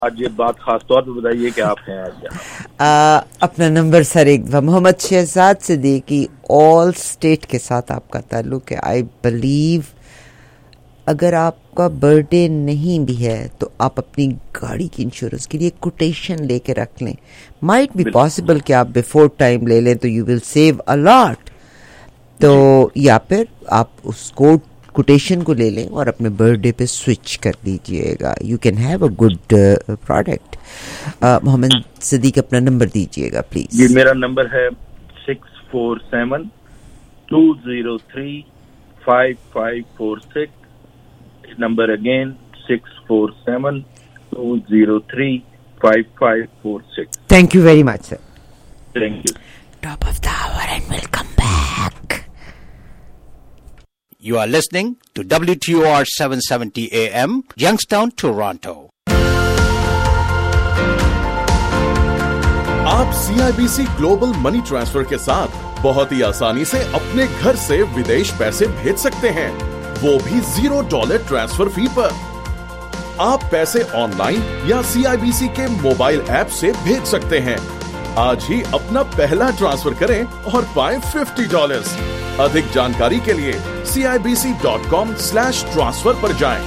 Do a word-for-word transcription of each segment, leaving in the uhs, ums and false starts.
आज ये बात खास तौर पे बताइए कि आप हैं आज यहाँ। अपना नंबर सर एक दफा। मोहम्मद शहजाद सिद्दीकी, ऑल स्टेट के साथ आपका ताल्लुक है। आई बिलीव अगर आपका बर्थडे नहीं भी है तो आप अपनी गाड़ी की इंश्योरेंस के लिए कोटेशन लेके रख लें। माइट बी पॉसिबल कि आप बिफोर टाइम ले लें तो you will save a lot. तो या फिर आप उसको कोटेशन को ले लें और अपने बर्थडे पे स्विच कर दीजिएगा। You can have a good product. Mohammad Siddiq अपना नंबर दीजिएगा प्लीज। जी मेरा नंबर है six four seven two zero three five five four six. Number again six four seven two zero three five five four six. Thank you very much sir. Thank you. Top of the hour and we'll come back. You are listening to W T O R seven seventy A M, Youngstown, Toronto. आप C I B C global money transfer के साथ बहुत ही आसानी से अपने घर से विदेश पैसे भेज सकते हैं, वो भी जीरो डॉलर ट्रांसफर फी पर। आप पैसे ऑनलाइन या C I B C के मोबाइल ऐप से भेज सकते हैं। आज ही अपना पहला ट्रांसफर करें और पाएं फिफ्टी डॉलर्स। अधिक जानकारी के लिए C I B C dot com slash transfer पर जाएं।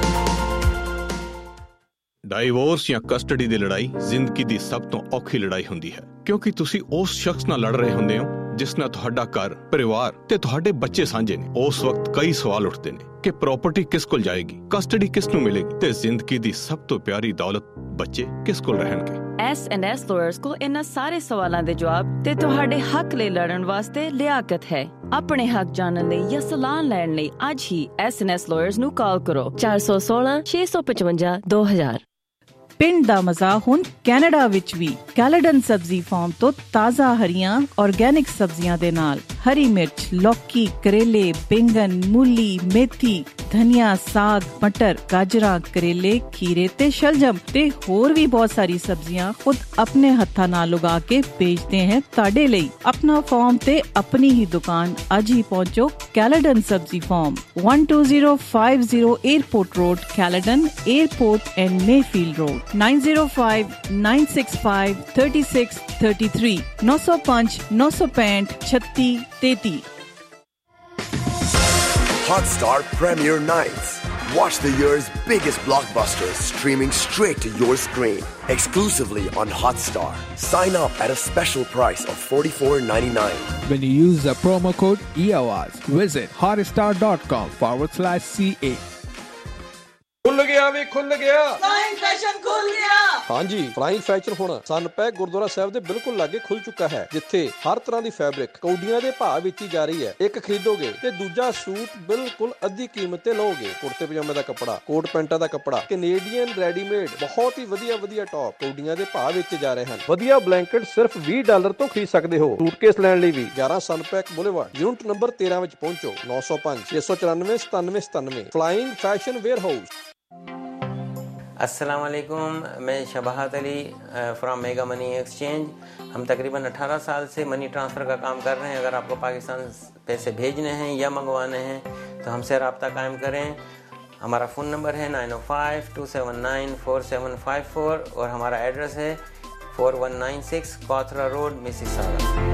ਡਾਈਵੋਰਸ ਜਾਂ ਕਸਟਡੀ ਦੀ ਲੜਾਈ ਜ਼ਿੰਦਗੀ ਦੀ ਸਭ ਤੋਂ ਔਖੀ ਲੜਾਈ ਹੁੰਦੀ ਹੈ, ਕਿਉਂਕਿ ਤੁਸੀਂ ਉਸ ਸ਼ਖਸ ਨਾਲ ਲੜ ਰਹੇ ਹੁੰਦੇ ਹੋ ਜਿਸ ਨਾਲ ਤੁਹਾਡਾ ਘਰ, ਪਰਿਵਾਰ ਤੇ ਤੁਹਾਡੇ ਬੱਚੇ ਸਾਂਝੇ ਨੇ। ਉਸ ਵਕਤ ਕਈ ਸਵਾਲ ਉੱਠਦੇ ਨੇ ਕਿ ਪ੍ਰਾਪਰਟੀ ਕਿਸ ਕੋਲ ਜਾਏਗੀ, ਕਸਟਡੀ ਕਿਸ ਨੂੰ ਮਿਲੇਗੀ ਤੇ ਜ਼ਿੰਦਗੀ ਦੀ ਸਭ ਤੋਂ ਪਿਆਰੀ ਦੌਲਤ ਬੱਚੇ ਕਿਸ ਕੋਲ ਰਹਿਣਗੇ। ਐਸ ਐਂਡ ਐਸ ਲਾਇਰਸ ਕੋਲ ਇਹਨਾਂ ਸਾਰੇ ਸਵਾਲਾਂ ਦੇ ਜਵਾਬ ਤੇ ਤੁਹਾਡੇ ਹੱਕ ਲਈ ਲੜਨ ਵਾਸਤੇ ਲਿਆਕਤ ਹੈ। ਆਪਣੇ ਹੱਕ ਜਾਣਨ ਲਈ ਜਾਂ ਸਲਾਹ ਲੈਣ ਲਈ ਅੱਜ ਹੀ ਐਸ ਐਂਡ ਐਸ ਲਾਇਰਸ ਨੂੰ ਕਾਲ ਕਰੋ ਚਾਰ ਸੌ ਸੋਲਾਂ ਛੇ ਸੌ ਪਚਵੰਜਾ ਦੋ ਹਜ਼ਾਰ। ਪਿੰਡ ਦਾ ਮਜ਼ਾ ਹੁਣ ਕੈਨੇਡਾ ਵਿੱਚ ਵੀ। ਕੈਲੇਡਨ ਸਬਜ਼ੀ ਫਾਰਮ ਤੋਂ ਤਾਜ਼ਾ ਹਰੀਆਂ ਆਰਗੈਨਿਕ ਸਬਜ਼ੀਆਂ ਦੇ ਨਾਲ ਹਰੀ ਮਿਰਚ, ਲੌਕੀ, ਕਰੇਲੇ, ਬੈਂਗਨ, ਮੂਲੀ, ਮੇਥੀ, ਧਨੀਆ, ਸਾਗ, ਮਟਰ, ਗਾਜਰਾਂ, ਕਰੇਲੇ, ਖੀਰੇ ਤੇ ਸ਼ਲਜਮ ਤੇ ਹੋਰ ਵੀ ਬਹੁਤ ਸਾਰੀ ਸਬਜ਼ੀਆਂ ਖੁਦ ਆਪਣੇ ਹੱਥਾਂ ਨਾਲ ਉਗਾ ਕੇ ਵੇਚਦੇ ਹਨ ਤੁਹਾਡੇ ਲਈ। ਆਪਣਾ ਫਾਰਮ ਤੇ ਆਪਣੀ ਹੀ ਦੁਕਾਨ ਅੱਜ ਹੀ ਪਹੁੰਚੋ। Caledon Sabzi farm one two zero five zero Airport Road, Caledon, Airport and Mayfield Road, nine zero five nine six five three six three three, nine zero five nine six five thirty thirty. Hotstar Premier Nights. Watch the year's biggest blockbusters streaming straight to your screen. Exclusively on Hotstar. Sign up at a special price of forty-four ninety-nine. When you use the promo code E O R S, visit hotstar.com forward slash CA. खुल गया वे खुल गया flying fashion खुल गया। ਹਾਂਜੀ flying fashion ਹੁਣ ਸਨਪੈਕ ਗੁਰਦੁਆਰਾ ਸਾਹਿਬ ਦੇ ਬਿਲਕੁਲ ਲਾਗੇ ਖੁੱਲ ਚੁੱਕਾ ਹੈ, ਜਿੱਥੇ ਹਰ ਤਰ੍ਹਾਂ ਦੀ ਫੈਬਰਿਕ ਕੌਡੀਆਂ ਦੇ ਭਾਅ ਵਿੱਚ ਹੀ ਜਾ ਰਹੀ ਹੈ। ਇੱਕ ਖਰੀਦੋਗੇ ਤੇ ਦੂਜਾ ਸੂਟ ਬਿਲਕੁਲ ਅੱਧੀ ਕੀਮਤ ਤੇ ਲਓਗੇ। ਕੁੜਤੇ ਪਜਾਮੇ ਦਾ ਕੱਪੜਾ, ਕੋਟ ਪੈਂਟਾਂ ਦਾ ਕੱਪੜਾ, ਕੈਨੇਡੀਅਨ ਰੈਡੀਮੇਡ, ਬਹੁਤ ਹੀ ਵਧੀਆ ਵਧੀਆ ਟੌਪ ਕੌਡੀਆਂ ਦੇ ਭਾਅ ਵਿੱਚ ਜਾ ਰਹੇ ਹਨ। ਵਧੀਆ ਬਲੈਂਕਟ ਸਿਰਫ ਵੀਹ ਡਾਲਰ ਤੋਂ ਖਰੀਦ ਸਕਦੇ ਹੋ। ਸੂਟਕੇਸ ਲੈਣ ਲਈ ਵੀ ਗਿਆਰਾਂ ਸਨਪੈਕ ਬੁਲੇਵਾਰਡ, ਯੂਨਿਟ ਨੰਬਰ ਤੇਰਾਂ ਵਿੱਚ ਪਹੁੰਚੋ। ਨੌ ਸੌ ਪੰਜ ਛੇ ਸੌ ਚੁਰਾਨਵੇਂ ਸਤਾਨਵੇਂ ਸਤਾਨਵੇਂ। Flying fashion warehouse. अस्सलाम वालेकुम, मैं Shabahat Ali from Mega Money Exchange. हम तकरीबन अठारह साल से मनी ट्रांसफ़र का काम कर रहे हैं। अगर आपको पाकिस्तान पैसे भेजने हैं या मंगवाने हैं तो हमसे रब्ता कायम करें। हमारा फ़ोन नंबर है nine O five two seven nine four seven five four और हमारा एड्रेस है four one nine six Cawthra road, Mississauga.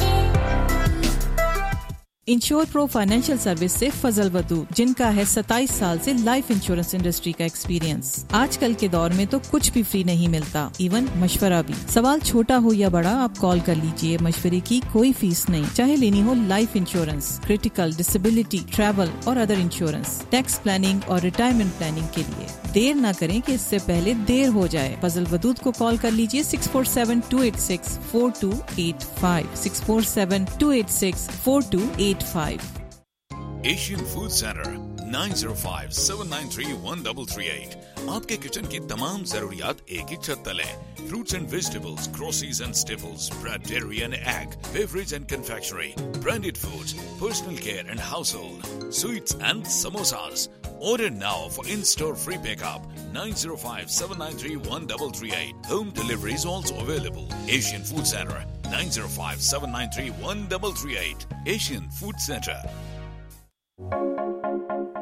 Insure pro financial service से फजल वदूद, जिनका है सत्ताईस साल से लाइफ इंश्योरेंस इंडस्ट्री का एक्सपीरियंस। आजकल के दौर में तो कुछ भी फ्री नहीं मिलता, इवन मशवरा भी। सवाल छोटा हो या बड़ा, आप कॉल कर लीजिए। मशवरे की कोई फीस नहीं, चाहे लेनी हो life insurance, critical, disability, travel और अदर इंश्योरेंस, टैक्स प्लानिंग और रिटायरमेंट प्लानिंग के लिए। देर न करें कि इससे पहले देर हो जाए। फजल वदूद को कॉल कर लीजिए six four seven two eight six four two eight five, six four seven two eight six four two eight five. Asian Food Center nine zero five seven nine three one three three eight. आपके kitchen की तमाम जरूरियात एक ही छत तले। Fruits and vegetables, groceries and staples, bread, dairy and egg, beverage and confectionery, branded foods, personal care and household, sweets and samosas. Order now for in-store free pickup. nine zero five seven nine three one three three eight. Home delivery is also available. Asian Food Center nine zero five seven nine three one three three eight. Asian Food Center.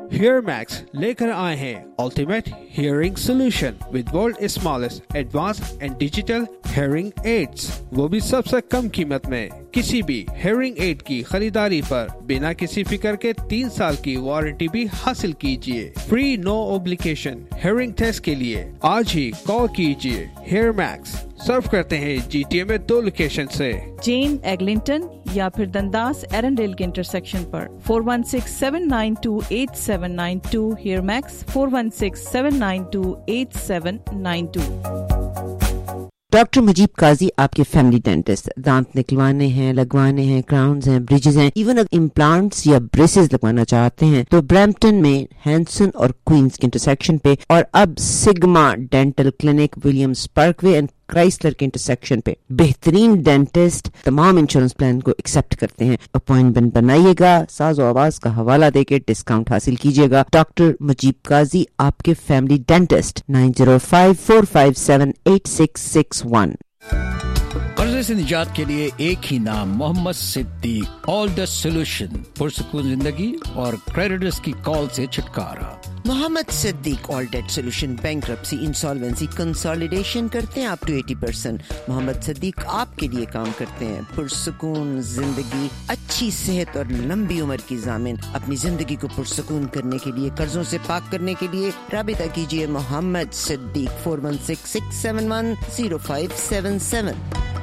HearMax लेकर आए हैं Ultimate Hearing Solution with world smallest advanced and digital hearing aids, वो भी सबसे कम कीमत में। किसी भी hearing aid की खरीदारी पर बिना किसी फिक्र के तीन साल की वारंटी भी हासिल कीजिए। Free no obligation hearing test के लिए आज ही कॉल कीजिए। HearMax सर्व करते हैं जीटीए में दो लोकेशन से, जेन एग्लिंटन या फिर दंदास एरंडेल के इंटरसेक्शन पर। Four one six seven nine two eight seven nine two HearMax four one six seven nine two eight seven nine two. Doctor Mujeeb Kazi आपके फैमिली डेंटिस्ट। दांत निकलवाने हैं, लगवाने हैं, क्राउन्स हैं, ब्रिजेस हैं, इवन अगर इम्प्लांट्स या ब्रेसेस लगवाना चाहते हैं तो ब्रैम्पटन में हैंसन और क्वींस के इंटरसेक्शन पे, और अब sigma dental clinic Williams Parkway and Chrysler के इंटरसेक्शन पे बेहतरीन डेंटिस्ट तमाम इंश्योरेंस प्लान को एक्सेप्ट करते हैं। अपॉइंटमेंट बनाइएगा, साज़ो आवाज का हवाला देके डिस्काउंट हासिल कीजिएगा। डॉक्टर मुजीब काजी आपके family dentist, nine zero five four five seven eight six six one. कर्जे से निजात के लिए एक ही नाम, Mohammad Siddiq. All the solution, पुरसुकून जिंदगी और क्रेडिटर्स की कॉल से छुटकारा। Mohammad Siddiq all debt solution, bankruptcy, insolvency, consolidation करते हैं up to eighty percent. Mohammad Siddiq आपके लिए काम करते हैं। पुरसुकून जिंदगी, अच्छी सेहत और लंबी उम्र की ज़ामिन। अपनी जिंदगी को पुरसुकून करने के लिए, कर्जों से पाक करने के लिए राबिता कीजिए Mohammad Siddiq four one six six seven one zero five seven seven.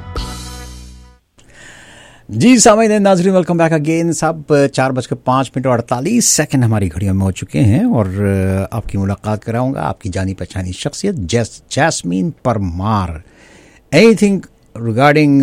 जी सामीन नाजरीन, वेलकम बैक अगेन। सब चार बजकर पाँच मिनट और अड़तालीस सेकंड हमारी घड़ियों में हो चुके हैं और आपकी मुलाकात कराऊंगा आपकी जानी पहचानी शख्सियत Jas Jasmine Parmar. Anything regarding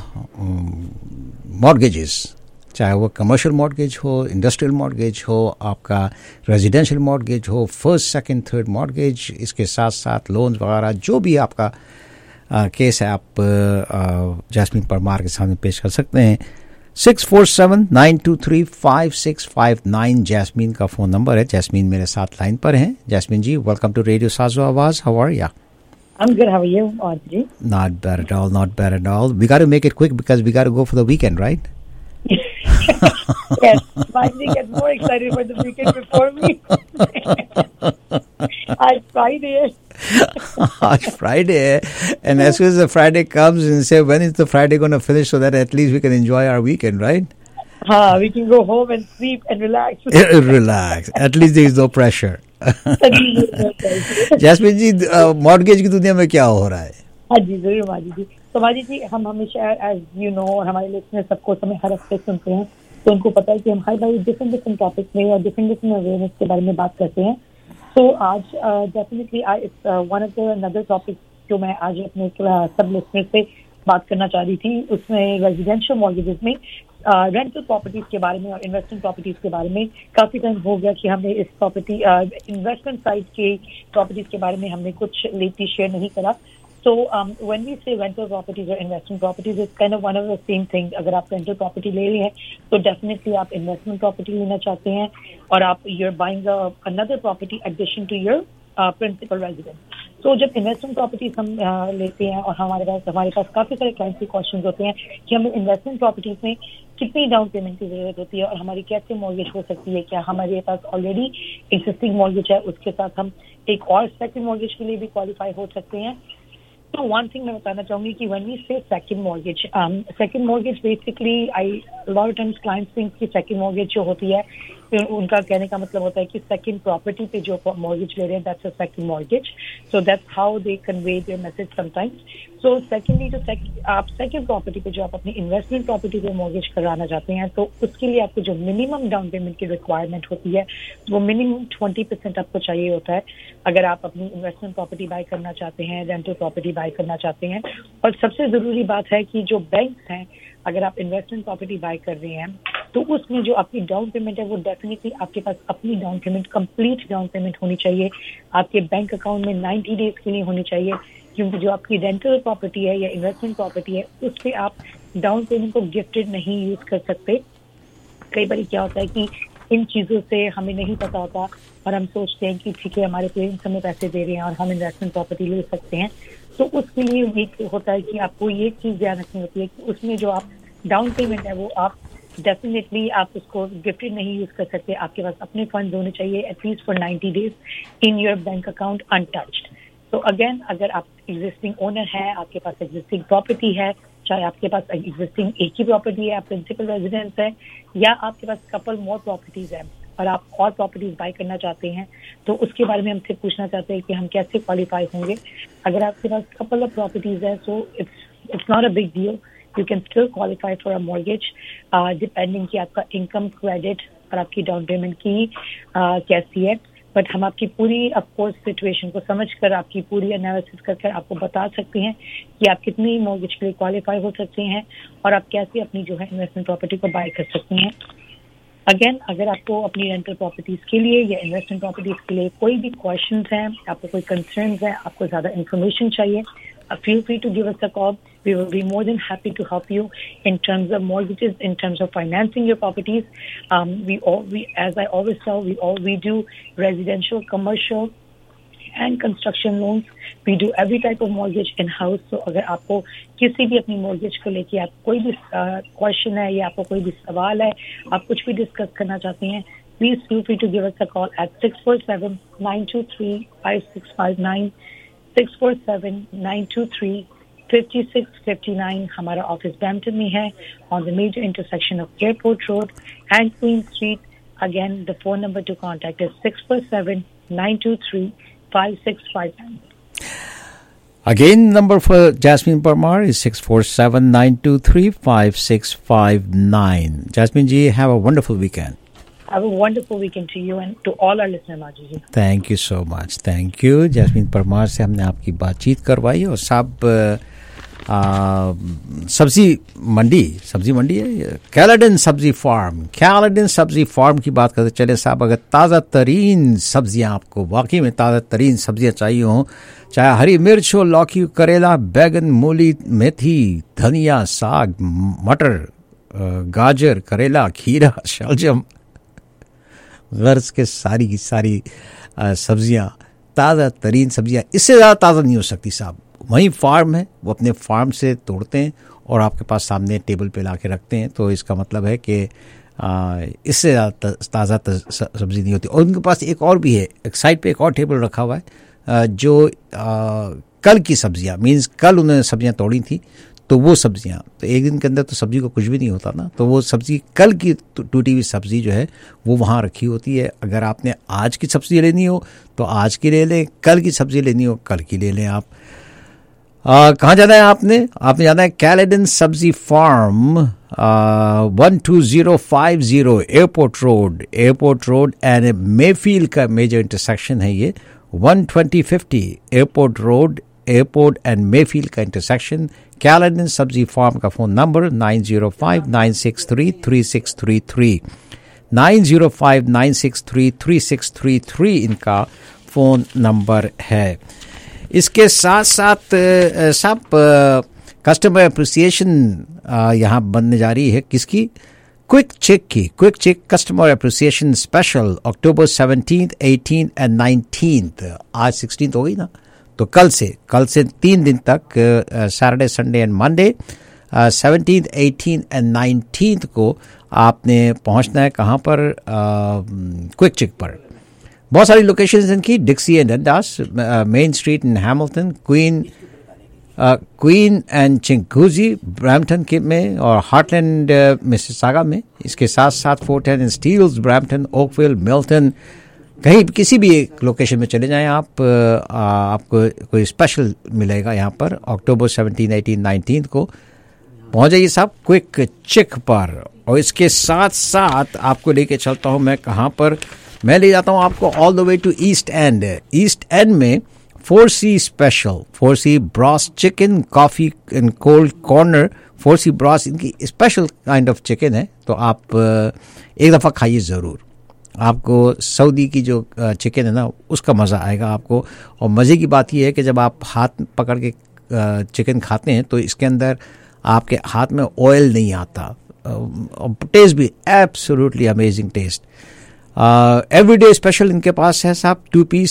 mortgages, चाहे वो कमर्शियल मॉर्गेज हो, इंडस्ट्रियल मॉर्गेज हो, आपका रेजिडेंशियल मॉर्गेज हो, फर्स्ट सेकंड थर्ड मॉर्गेज, इसके साथ साथ लोन्स वगैरह, जो भी आपका Uh, केस है, आप जैस्मीन uh, परमार के सामने पेश कर सकते हैं। Six four seven nine two three five six five nine Jasmine का फोन नंबर है। जैस्मीन मेरे साथ लाइन पर हैं। Jasmine ji, welcome to radio Saaz-o Awaz. How are you? I'm good. How are you, Audrey? Not bad at all. Not bad at all. We got to make it quick because we got to go for the weekend, right? Yes, finally get more excited for the weekend before me. It's Friday. It's Friday, and as soon as the Friday comes, and say when is the Friday going to finish, so that at least we can enjoy our weekend, right? Ha, we can go home and sleep and relax. Relax. At least there is no pressure. Jasmine ji, mortgage की दुनिया में क्या हो रहा है? हाँ जी, जरूर माजी जी। तो माजी जी, हम हमेशा एज यू नो और हमारे लिसनर सबको समय हर हफ्ते सुनते हैं, तो उनको पता है कि हम हर बार डिफरेंट डिफरेंट टॉपिक में और डिफरेंट डिफरेंट अवेयरनेस के बारे में बात करते हैं। तो आज definitely it's one of the another topic जो मैं आज अपने सब लिसनर से बात करना चाह रही थी, उसमें रेजिडेंशियल मॉर्गेजेस में रेंटल प्रॉपर्टीज के बारे में और इन्वेस्टमेंट प्रॉपर्टीज के बारे में काफी टाइम हो गया कि हमने इस प्रॉपर्टी इन्वेस्टमेंट साइड के प्रॉपर्टीज के बारे में हमने कुछ लेटली शेयर नहीं करा। So um, when we say rental properties or investment properties, it's kind of one of the same thing. अगर आप rental property ले रहे हैं तो definitely आप investment property लेना चाहते हैं और आप you're buying a, another property addition to your uh, principal residence. तो जब investment properties हम uh, लेते हैं और हमारे पास हमारे पास काफी सारे clients के questions होते हैं कि हमें investment properties में कितनी डाउन पेमेंट की जरूरत होती है और हमारी कैसे मॉर्गेज हो सकती है, क्या हमारे पास ऑलरेडी एग्जिस्टिंग मॉर्गेज है, उसके साथ हम एक और सेकंड मॉर्गेज के लिए भी क्वालिफाई हो सकते हैं। तो वन थिंग मैं बताना चाहूंगी कि when we say second mortgage, second mortgage basically I lot of times clients think कि सेकंड मॉर्गेज जो होती है उनका कहने का मतलब होता है कि सेकंड प्रॉपर्टी पे जो मॉर्गेज ले रहे हैं that's a second mortgage. So that's how they convey their message sometimes. So secondly जो आप सेकंड प्रॉपर्टी पे जो आप अपनी इन्वेस्टमेंट प्रॉपर्टी पे मॉर्गेज कराना चाहते हैं तो उसके लिए आपको जो मिनिमम डाउन पेमेंट की रिक्वायरमेंट होती है वो मिनिमम ट्वेंटी परसेंट आपको चाहिए होता है अगर आप अपनी इन्वेस्टमेंट प्रॉपर्टी बाय करना चाहते हैं, रेंटल प्रॉपर्टी बाय करना चाहते हैं। और सबसे जरूरी बात है कि जो बैंक हैं, अगर आप इन्वेस्टमेंट प्रॉपर्टी बाय कर रहे हैं तो उसमें जो आपकी डाउन पेमेंट है वो डेफिनेटली आपके पास अपनी down payment complete down payment होनी चाहिए, आपके बैंक अकाउंट में नाइन्टी डेज के लिए होनी चाहिए, क्योंकि जो आपकी रेंटल प्रॉपर्टी है या इन्वेस्टमेंट प्रॉपर्टी है उस पर आप डाउन पेमेंट को गिफ्टेड नहीं यूज कर सकते। कई बार क्या होता है कि इन चीजों से हमें नहीं पता होता और हम सोचते हैं कि ठीक है हमारे पेरेंट्स हमें पैसे दे रहे हैं और हम इन्वेस्टमेंट प्रॉपर्टी ले सकते हैं। तो उसके लिए ये होता है कि आपको ये चीज ध्यान रखनी होती है कि उसमें जो आप डाउन पेमेंट है वो आप डेफिनेटली आप उसको गिफ्टेड नहीं यूज कर सकते. आपके पास अपने फंड होने चाहिए at least for ninety days in your bank account untouched. तो अगेन, अगर आप एग्जिस्टिंग ओनर है, आपके पास एग्जिस्टिंग प्रॉपर्टी है, चाहे आपके पास एग्जिस्टिंग एक ही प्रॉपर्टी है, आप प्रिंसिपल रेजिडेंस है, या आपके पास कपल मोर प्रॉपर्टीज है और आप और प्रॉपर्टीज बाय करना चाहते हैं, तो उसके बारे में हमसे पूछना चाहते हैं कि हम कैसे क्वालिफाई होंगे. अगर आपके पास कपल ऑफ प्रॉपर्टीज है, so it's it's not a big deal. You can still qualify for a mortgage depending कि आपका इनकम, क्रेडिट और आपकी डाउन पेमेंट की uh, कैसी है. बट हम आपकी पूरी ऑफकोर्स सिचुएशन को समझकर, आपकी पूरी एनालिसिस करके आपको बता सकते हैं कि आप कितनी मॉर्गेज के लिए क्वालिफाई हो सकते हैं और आप कैसे अपनी जो है इन्वेस्टमेंट प्रॉपर्टी को बाय कर सकते हैं. अगेन, अगर आपको अपनी रेंटल प्रॉपर्टीज के लिए या इन्वेस्टमेंट प्रॉपर्टीज के लिए कोई भी क्वेश्चंस हैं, आपको कोई कंसर्न्स हैं, आपको ज्यादा इन्फॉर्मेशन चाहिए, feel free to give us a call. We will be more than happy to help you in terms of mortgages, in terms of financing your properties. Um, we all, we, as I always tell, we all we do residential, commercial, and construction loans. We do every type of mortgage in house. So अगर आपको किसी भी अपनी mortgage को लेके आप कोई भी question है या आपको कोई भी सवाल है, आप कुछ भी discuss करना चाहते हैं, please feel free to give us a call at six four seven, nine two three, five six five nine. six four seven, nine two three, five six five nine. हमारा ऑफिस ब्रैम्पटन में है on the major intersection of Airport Road and Queen Street. Again, the phone number to contact is six four seven, nine two three, five six five nine. Again, number for Jasmine Parmar is six four seven, nine two three, five six five nine. Jasmine ji, have a wonderful weekend. Have a wonderful weekend to you and to all our listeners, Maji ji. Thank you so much. Thank you. Jasmine Parmar से हमने आपकी बातचीत करवाई. और साहब सब्जी मंडी सब्जी मंडी है Caledon Sabzi farm Caledon Sabzi farm की बात करते चले साहब. अगर ताज़ा तरीन सब्जियां आपको वाकई में ताज़ा तरीन सब्जियां चाहिए हों, चाहे हरी मिर्च हो, लौकी, करेला, बैगन, मूली, मेथी, धनिया, साग, मटर, गाजर, करेला, खीरा, शलजम, गर्ज के सारी की सारी सब्जियां, ताज़ा तरीन सब्जियां, इससे ज़्यादा ताज़ा नहीं हो सकती साहब. वहीं फार्म है, वो अपने फार्म से तोड़ते हैं और आपके पास सामने टेबल पे ला के रखते हैं. तो इसका मतलब है कि इससे ज़्यादा ताज़ा सब्ज़ी नहीं होती. और उनके पास एक और भी है, एक साइड पे एक और टेबल रखा हुआ है जो आ, कल की सब्जियां, मीन्स कल उन्होंने सब्जियां तोड़ी थी, तो वो सब्जियां, तो एक दिन के अंदर तो सब्जी को कुछ भी नहीं होता ना, तो वो सब्जी कल की टूटी हुई सब्जी जो है वो वहाँ रखी होती है. अगर आपने आज की सब्जी लेनी हो तो आज की ले लें, कल की सब्जी लेनी हो कल की ले लें. आप कहाँ जाना है आपने आपने जाना है Caledon Sabzi farm, one two zero five zero airport road airport road and Mayfield का मेजर इंटरसेक्शन है ये. One twenty fifty airport road, airport and Mayfield का इंटरसेक्शन. कैलेडन सब्जी फार्म का phone number nine zero five, nine six three, three six three three nine zero five, nine six three, three six three three इनका phone number है. इसके साथ साथ सब customer appreciation यहाँ बनने जा रही है. किसकी? क्विक चेक की. Quick check customer appreciation special October seventeen, eighteen and nineteen. आज सिक्सटीन हो गई ना, तो कल से कल से तीन दिन तक, Saturday, Sunday and Monday, seventeen, eighteen and nineteen को आपने पहुंचना है. कहाँ पर? क्विक चेक पर. बहुत सारी लोकेशंस इनकी, Dixie and Dundas, main street in Hamilton, Queen Queen and Chinguacousy Brampton के में, और हार्टलैंड मिसिसागा में. इसके साथ साथ Fort and Steeles Brampton, Oakville, Milton, कहीं किसी भी एक लोकेशन में चले जाएं आप, आ, आपको कोई स्पेशल मिलेगा यहाँ पर. अक्टूबर सेवनटीन, एटीन, नाइनटीन को पहुँच जाइए साहब क्विक चेक पर. और इसके साथ साथ आपको लेके चलता हूँ मैं कहाँ पर, मैं ले जाता हूँ आपको all the way to east end. East end में four C special, four C Bros chicken, coffee and cold corner. Four C Bros इनकी स्पेशल काइंड ऑफ चिकन है, तो आप एक दफ़ा खाइए ज़रूर. आपको सऊदी की जो चिकन है ना उसका मज़ा आएगा आपको. और मज़े की बात यह है कि जब आप हाथ पकड़ के चिकन खाते हैं तो इसके अंदर आपके हाथ में ऑयल नहीं आता. टेस्ट भी absolutely amazing taste. Everyday special इनके पास है साहब, two piece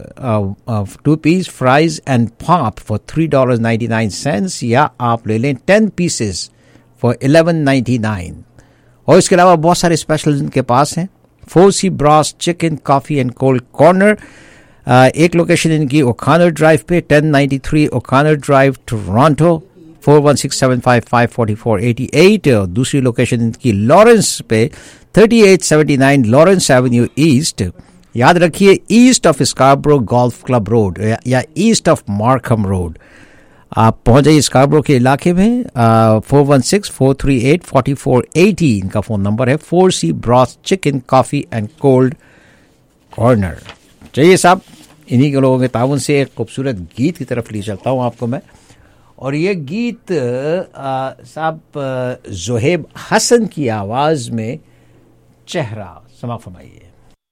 two piece fries and pop for three dollar ninety nine cents, या आप ले लें ten pieces for eleven ninety nine. और इसके अलावा बहुत सारे स्पेशल इनके पास हैं। Four C Bros chicken coffee and cold corner, एक लोकेशन इनकी ओकानर ड्राइव पे ten ninety three O'Connor drive Toronto, four one six seven five five four four eight eight. और दूसरी लोकेशन इनकी लॉरेंस पे thirty eight seventy nine Lawrence avenue east. याद रखिए east of Scarborough golf club road या, या east of मार्कहम road. आप पहुंच जाइए स्कार्बरो के इलाके में। Four one six four three eight four four eight इनका फ़ोन नंबर है। Four C Bros chicken coffee and cold corner. चाहिए साहब, इन्हीं के लोगों के ताउन से एक खूबसूरत गीत की तरफ ले चलता हूँ आपको मैं। और ये गीत साहब ज़ोहेब हसन की आवाज़ में चेहरा समा फरमाइए।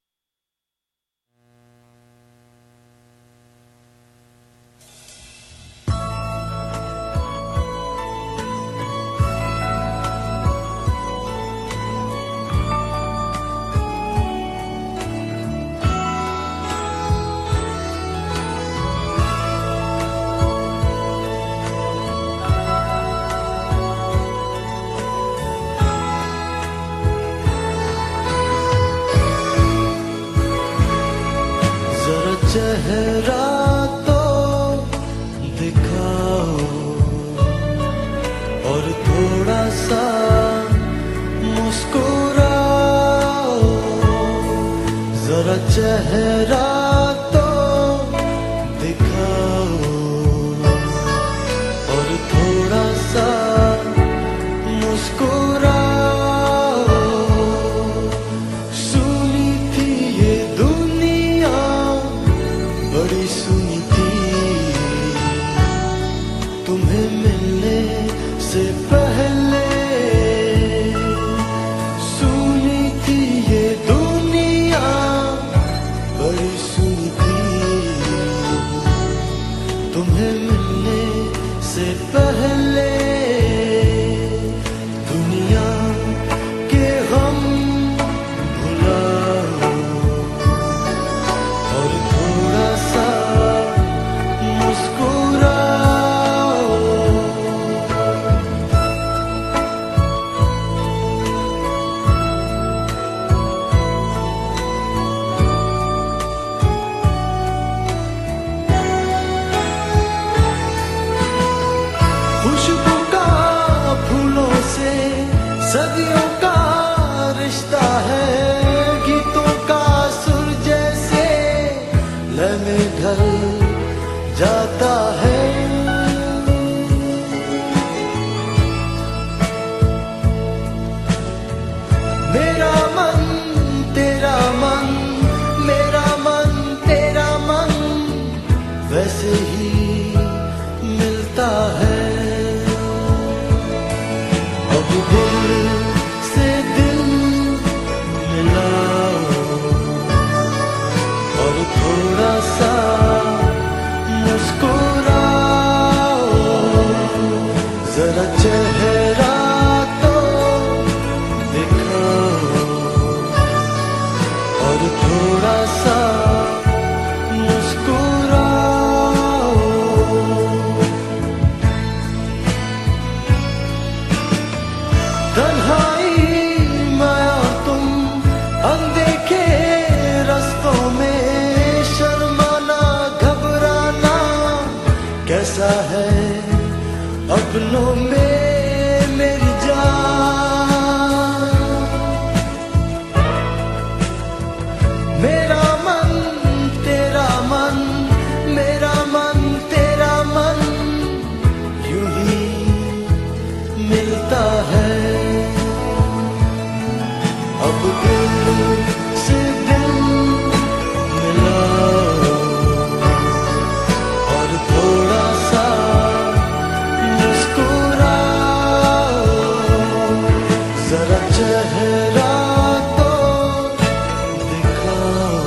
चेहरा तो दिखाओ और थोड़ा सा मुस्कुराओ, जरा चेहरा तो दिखाओ और थोड़ा सा मुस्कुराओ। सुनी थी ये दुनिया बड़ी सुनी थी, तुम्हें मिलने से पहले सुनी थी ये दुनिया बड़ी सुनी थी, तुम्हें मिलने से पहले दुनिया के गम भुलाओ और थोड़ा सा खुशबू का फूलों से सदियों का रिश्ता है, गीतों का सुर जैसे लय में ढल जाता है। मेरा मन तेरा मन, मेरा मन तेरा मन वैसे ही मिलता है। अब दिल से दिल मिलाओ और थोड़ा सा मुस्कुराओ, जरा चेहरा तो दिखाओ और थोड़ा सा है अपनों में मेरी जान। मेरा मन तेरा मन, मेरा मन तेरा मन यूं ही मिलता है। अब दिल से दिल मिलाओ और थोड़ा सा जरा चेहरा तो दिखाओ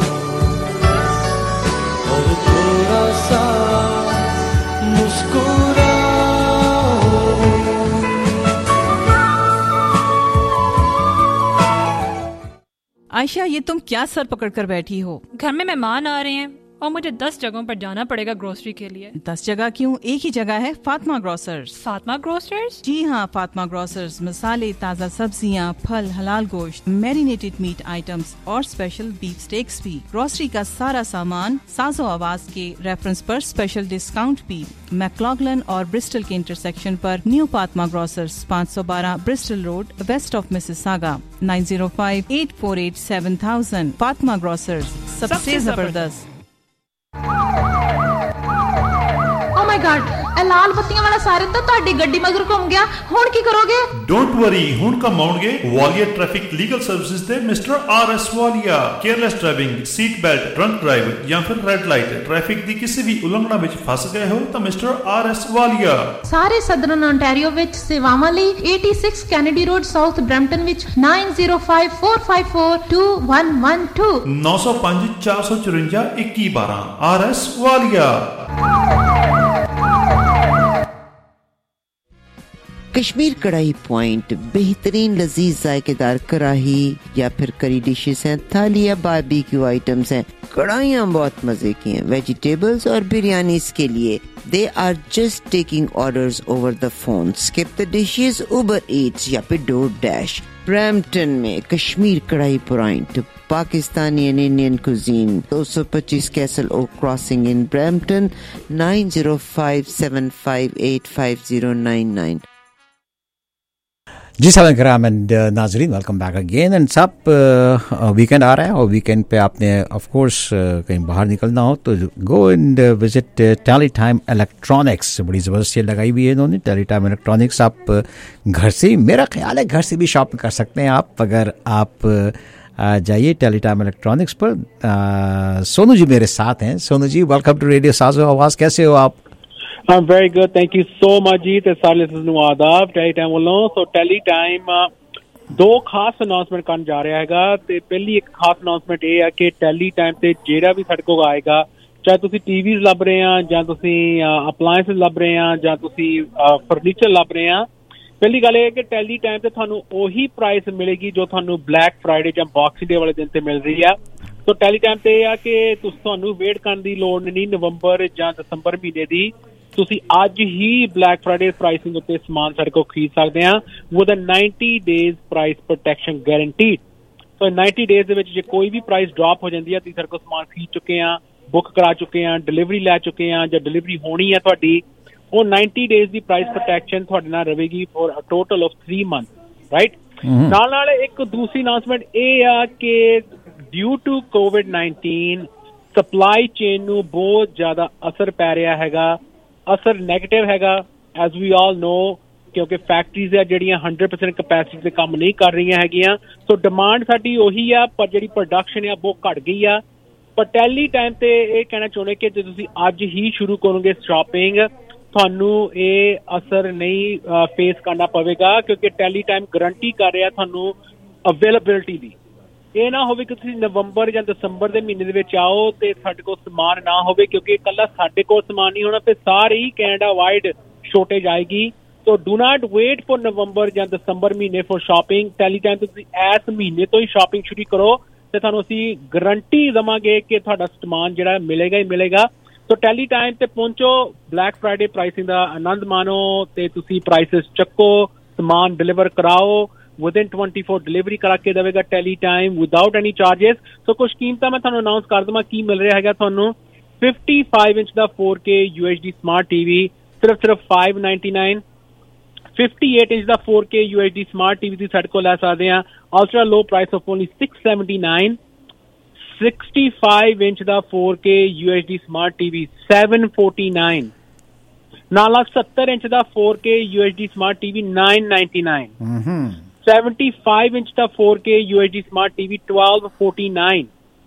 और थोड़ा सा मुस्कुराओ। आयशा, ये तुम क्या सर पकड़ कर बैठी हो? घर में मेहमान आ रहे हैं और मुझे दस जगहों पर जाना पड़ेगा ग्रोसरी के लिए। दस जगह क्यों, एक ही जगह है, फातिमा ग्रोसर्स। फातिमा ग्रोसर्स? जी हाँ, फातिमा ग्रोसर्स मसाले, ताज़ा सब्जियाँ, फल, हलाल गोश्त, मैरिनेटेड मीट आइटम्स और स्पेशल बीफ स्टेक्स भी। ग्रोसरी का सारा सामान साजो आवाज के रेफरेंस पर स्पेशल डिस्काउंट भी। मैक्लॉगलन और ब्रिस्टल के इंटरसेक्शन पर न्यू फातिमा ग्रोसर्स, पाँच सौ बारह Bristol road, west of Mississauga, nine zero five eight four eight seven thousand. Fatima grocers, सबसे जबरदस्त। Oh my God, ਇਹ ਲਾਲ ਬੱਤੀਆਂ ਵਾਲਾ ਸਾਇਰਨ ਤਾਂ ਤੁਹਾਡੀ ਗੱਡੀ ਮਗਰ ਘੁੰਮ ਗਿਆ, ਹੁਣ ਕੀ ਕਰੋਗੇ? ਡੋਂਟ ਵਰੀ, ਹੁਣ ਕਮਾਉਣਗੇ ਵਾਲੀਆ ਟ੍ਰੈਫਿਕ ਲੀਗਲ ਸਰਵਿਸਿਜ਼ ਦੇ mister R S Walia. Careless driving, seat belt, drunk drive ਜਾਂ ਫਿਰ ਰੈਡ ਲਾਈਟ ਟ੍ਰੈਫਿਕ ਦੀ ਕਿਸੇ ਵੀ ਉਲੰਘਣਾ ਵਿੱਚ ਫਸ ਗਏ ਹੋ ਤਾਂ ਮਿਸਟਰ ਆਰ ਐਸ ਵਾਲੀਆ ਸਾਰੇ ਸਦਰਨ ontario ਵਿੱਚ ਸੇਵਾਵਾਂ ਲਈ eighty-six Kennedy road south Brampton ਵਿੱਚ nine zero five four five four two one one two nine zero five four four four one one one two R S Walia. Kashmir Kadhai point बेहतरीन लजीज जायकेदार कढ़ाई या फिर करी डिशेस हैं, थाली या बारबेक्यू आइटम्स हैं। कढ़ाइयाँ बहुत मजे की हैं। वेजिटेबल्स और बिरयानीज के लिए they are just taking orders over the phone. Skip the dishes, Uber Eats या फिर डोर डैश। ब्रैम्पटन में Kashmir Kadhai point, Pakistani and Indian cuisine, two twenty-five castle oak crossing in Brampton, nine zero five seven five eight five zero nine nine। जी साहब कराम and नाजरीन, welcome back again. And सब weekend आ रहा है और वीकेंड पे आपने ऑफ कोर्स कहीं बाहर निकलना हो तो go and visit Tele Time electronics. बड़ी ज़बरदस्त सेल लगाई हुई है इन्होंने टेली टाइम इलेक्ट्रॉनिक्स। आप घर से, मेरा ख्याल है घर से भी शॉपिंग कर सकते हैं आप, अगर आप जाइए टेली टाइम इलेक्ट्रॉनिक्स पर। आ, सोनू जी मेरे साथ हैं। Sonu ji, welcome to radio Saaz-o Awaz, कैसे हो आप? I'm very good, thank you so much जी। ते सारे लिसनर्स ਨੂੰ ਆਦਾਬ ਟੈਲੀ ਟਾਈਮ ਵੱਲੋਂ। ਸੋ ਟੈਲੀ ਟਾਈਮ ਦੋ ਖਾਸ ਅਨਾਉਂਸਮੈਂਟ ਕਰਨ ਜਾ ਰਿਹਾ ਹੈਗਾ। ਤੇ ਪਹਿਲੀ ਇੱਕ ਖਾਸ ਅਨਾਉਂਸਮੈਂਟ ਇਹ ਹੈ ਕਿ ਟੈਲੀ ਟਾਈਮ ਤੇ ਜਿਹੜਾ ਵੀ ਸਾਡੇ ਕੋਲ ਆਏਗਾ, ਚਾਹੇ ਤੁਸੀਂ ਟੀਵੀਜ਼ ਲੱਭ ਰਹੇ ਆ ਜਾਂ ਤੁਸੀਂ ਅਪਲਾਇੰਸਸ ਲੱਭ ਰਹੇ ਆ ਜਾਂ ਤੁਸੀਂ ਫਰਨੀਚਰ ਲੱਭ ਰਹੇ ਆ, ਪਹਿਲੀ ਗੱਲ ਇਹ ਹੈ ਕਿ ਟੈਲੀ ਟਾਈਮ ਤੇ ਤੁਹਾਨੂੰ ਉਹੀ ਪ੍ਰਾਈਸ ਮਿਲੇਗੀ ਜੋ ਤੁਹਾਨੂੰ ਬਲੈਕ ਫਰਾਈਡੇ ਜਾਂ ਬਾਕਸਿੰਗ ਡੇ ਵਾਲੇ ਦਿਨ ਤੇ ਮਿਲ ਰਹੀ ਆ। ਸੋ ਟੈਲੀ ਟਾਈਮ ਤੇ ਇਹ ਆ ਕਿ ਤੁਸੀਂ ਤੁਹਾਨੂੰ ਵੇਟ ਕਰਨ ਦੀ ਲੋੜ ਨਹੀਂ ਨਵੰਬਰ ਜਾਂ ਦਸੰਬਰ ਮਹੀਨੇ ਦੀ। ਤੁਸੀਂ ਅੱਜ ਹੀ ਬਲੈਕ ਫਰਾਈਡੇ ਪ੍ਰਾਈਸਿੰਗ ਉੱਤੇ ਸਮਾਨ ਸਾਡੇ ਕੋਲ ਖਰੀਦ ਸਕਦੇ ਆ with a ninety days price protection guaranteed. So ninety days ਦੇ ਵਿੱਚ ਜੇ ਕੋਈ ਵੀ ਪ੍ਰਾਈਸ ਡ੍ਰੌਪ ਹੋ ਜਾਂਦੀ ਆ, ਤੁਸੀਂ ਸਾਡੇ ਕੋਲ ਸਮਾਨ ਖਰੀਦ ਚੁੱਕੇ ਆ, ਬੁੱਕ ਕਰਾ ਚੁੱਕੇ ਆ, ਡਿਲੀਵਰੀ ਲੈ ਚੁੱਕੇ ਆ ਜਾਂ ਡਿਲੀਵਰੀ ਹੋਣੀ ਆ ਤੁਹਾਡੀ, ਉਹ ninety days ਦੀ ਪ੍ਰਾਈਸ ਪ੍ਰੋਟੈਕਸ਼ਨ ਤੁਹਾਡੇ ਨਾਲ ਰਹੇਗੀ for a total of three months, right. ਨਾਲ ਨਾਲ ਇੱਕ ਦੂਸਰੀ ਅਨਾਉਂਸਮੈਂਟ ਇਹ ਆ ਕਿ due to COVID nineteen supply chain ਨੂੰ ਬਹੁਤ ਜ਼ਿਆਦਾ ਅਸਰ ਪੈ ਰਿਹਾ ਹੈਗਾ। ਅਸਰ ਨੈਗੇਟਿਵ ਹੈਗਾ ਐਜ਼ ਵੀ ਆਲ ਨੋ, ਕਿਉਂਕਿ ਫੈਕਟਰੀਜ਼ ਆ ਜਿਹੜੀਆਂ hundred percent ਕਪੈਸਿਟੀ ਤੇ ਕੰਮ ਨਹੀਂ ਕਰ ਰਹੀਆਂ ਹੈਗੀਆਂ। ਸੋ ਡਿਮਾਂਡ ਸਾਡੀ ਉਹੀ ਆ, ਪਰ ਜਿਹੜੀ ਪ੍ਰੋਡਕਸ਼ਨ ਆ ਬਹੁਤ ਘਟ ਗਈ ਆ। ਪਰ ਟੈਲੀ ਟਾਈਮ ਤੇ ਇਹ ਕਹਿਣਾ ਚਾਹੁੰਦੇ ਕਿ ਜੇ ਤੁਸੀਂ ਅੱਜ ਹੀ ਸ਼ੁਰੂ ਕਰੋਗੇ ਸ਼ਾਪਿੰਗ, ਤੁਹਾਨੂੰ ਇਹ ਅਸਰ ਨਹੀਂ ਫੇਸ ਕਰਨਾ ਪਵੇਗਾ, ਕਿਉਂਕਿ ਟੈਲੀ ਟਾਈਮ ਗਰੰਟੀ ਕਰ ਰਿਹਾ ਤੁਹਾਨੂੰ ਅਵੇਲੇਬਿਲਿਟੀ ਦੀ। ਇਹ ਨਾ ਹੋਵੇ ਕਿ ਤੁਸੀਂ ਨਵੰਬਰ ਜਾਂ ਦਸੰਬਰ ਦੇ ਮਹੀਨੇ ਦੇ ਵਿੱਚ ਆਓ ਤੇ ਸਾਡੇ ਕੋਲ ਸਮਾਨ ਨਾ ਹੋਵੇ, ਕਿਉਂਕਿ ਇਕੱਲਾ ਸਾਡੇ ਕੋਲ ਸਮਾਨ ਨਹੀਂ ਹੋਣਾ, ਫਿਰ ਸਾਰੇ ਹੀ ਕੈਨੇਡਾ ਵਾਈਡ ਸ਼ੋਰਟੇਜ ਆਏਗੀ। So do not wait for ਨਵੰਬਰ ਜਾਂ ਦਸੰਬਰ ਮਹੀਨੇ ਫॉर ਸ਼ਾਪਿੰਗ। ਟੈਲੀ ਟਾਈਮ ਤੇ ਤੁਸੀਂ ਇਸ ਮਹੀਨੇ ਤੋਂ ਹੀ ਸ਼ਾਪਿੰਗ ਸ਼ੁਰੂ ਕਰੋ ਤੇ ਤੁਹਾਨੂੰ ਅਸੀਂ ਗਰੰਟੀ ਦੇਵਾਂਗੇ ਕਿ ਤੁਹਾਡਾ ਸਮਾਨ ਜਿਹੜਾ ਮਿਲੇਗਾ ਹੀ ਮਿਲੇਗਾ। ਸੋ ਟੈਲੀ ਟਾਈਮ ਤੇ ਪਹੁੰਚੋ, ਬਲੈਕ ਫਰਾਈਡੇ ਪ੍ਰਾਈਸਿੰਗ ਦਾ ਆਨੰਦ ਮਾਣੋ ਤੇ ਤੁਸੀਂ ਪ੍ਰਾਈਸਿਸ ਚੱਕੋ, ਸਮਾਨ ਡਿਲੀਵਰ ਕਰਾਓ। within twenty-four ਡਿਲੀਵਰੀ ਕਰਾ ਕੇ ਦੇਵੇਗਾ Tele Time without any charges. So ਕੁਝ ਕੀਮਤਾਂ ਮੈਂ ਤੁਹਾਨੂੰ ਅਨਾਉਂਸ ਕਰ ਦੇਵਾਂ ਕੀ ਮਿਲ ਰਿਹਾ ਹੈਗਾ ਤੁਹਾਨੂੰ। fifty-five ਇੰਚ ਦਾ four K U H D smart TV ਸਿਰਫ ਸਿਰਫ five ninety-nine। fifty-eight ਇੰਚ ਦਾ four K U H D smart TV ਤੁਸੀਂ ਸਾਡੇ ਕੋਲ ਲੈ ਸਕਦੇ ਆ ultra low price of only six seventy-nine। sixty-five inch ਦਾ four K U H D smart TV seven forty-nine। ਨਾਲ seventy ਇੰਚ ਦਾ four K U H D smart TV nine ninety-nine। seventy-five inch ਦਾ four K U H D smart TV twelve forty-nine।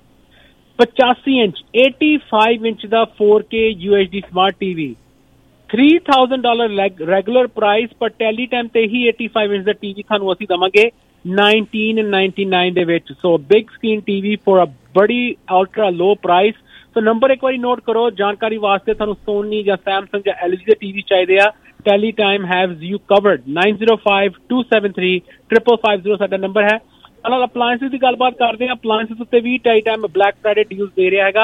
fifty inch eighty-five inch ਦਾ four K U H D smart TV three thousand dollars regular price, ਪਰ Tele Time ਤੇ ਹੀ eighty-five inch ਦਾ TV ਤੁਹਾਨੂੰ ਅਸੀਂ ਦਵਾਂਗੇ nineteen ninety-nine ਦੇ ਵਿੱਚ। So big screen TV for a ਬੜੀ ultra low price. So number ਇੱਕ ਵਾਰੀ ਨੋਟ ਕਰੋ ਜਾਣਕਾਰੀ ਵਾਸਤੇ। ਤੁਹਾਨੂੰ ਸੋਨੀ ਜਾਂ ਸੈਮਸੰਗ ਜਾਂ L G ਦੇ ਟੀਵੀ ਚਾਹੀਦੇ ਆ, Tele Time has you covered. nine zero five two seven three five five zero ਸਾਡਾ ਨੰਬਰ ਹੈ। ਨਾਲ ਅਪਲਾਇੰਸਿਸ ਦੀ ਗੱਲਬਾਤ ਕਰਦੇ ਹਾਂ। ਅਪਲਾਇੰਸਿਸ ਉੱਤੇ ਵੀ Tele Time Black Friday deals ਦੇ ਰਿਹਾ ਹੈਗਾ।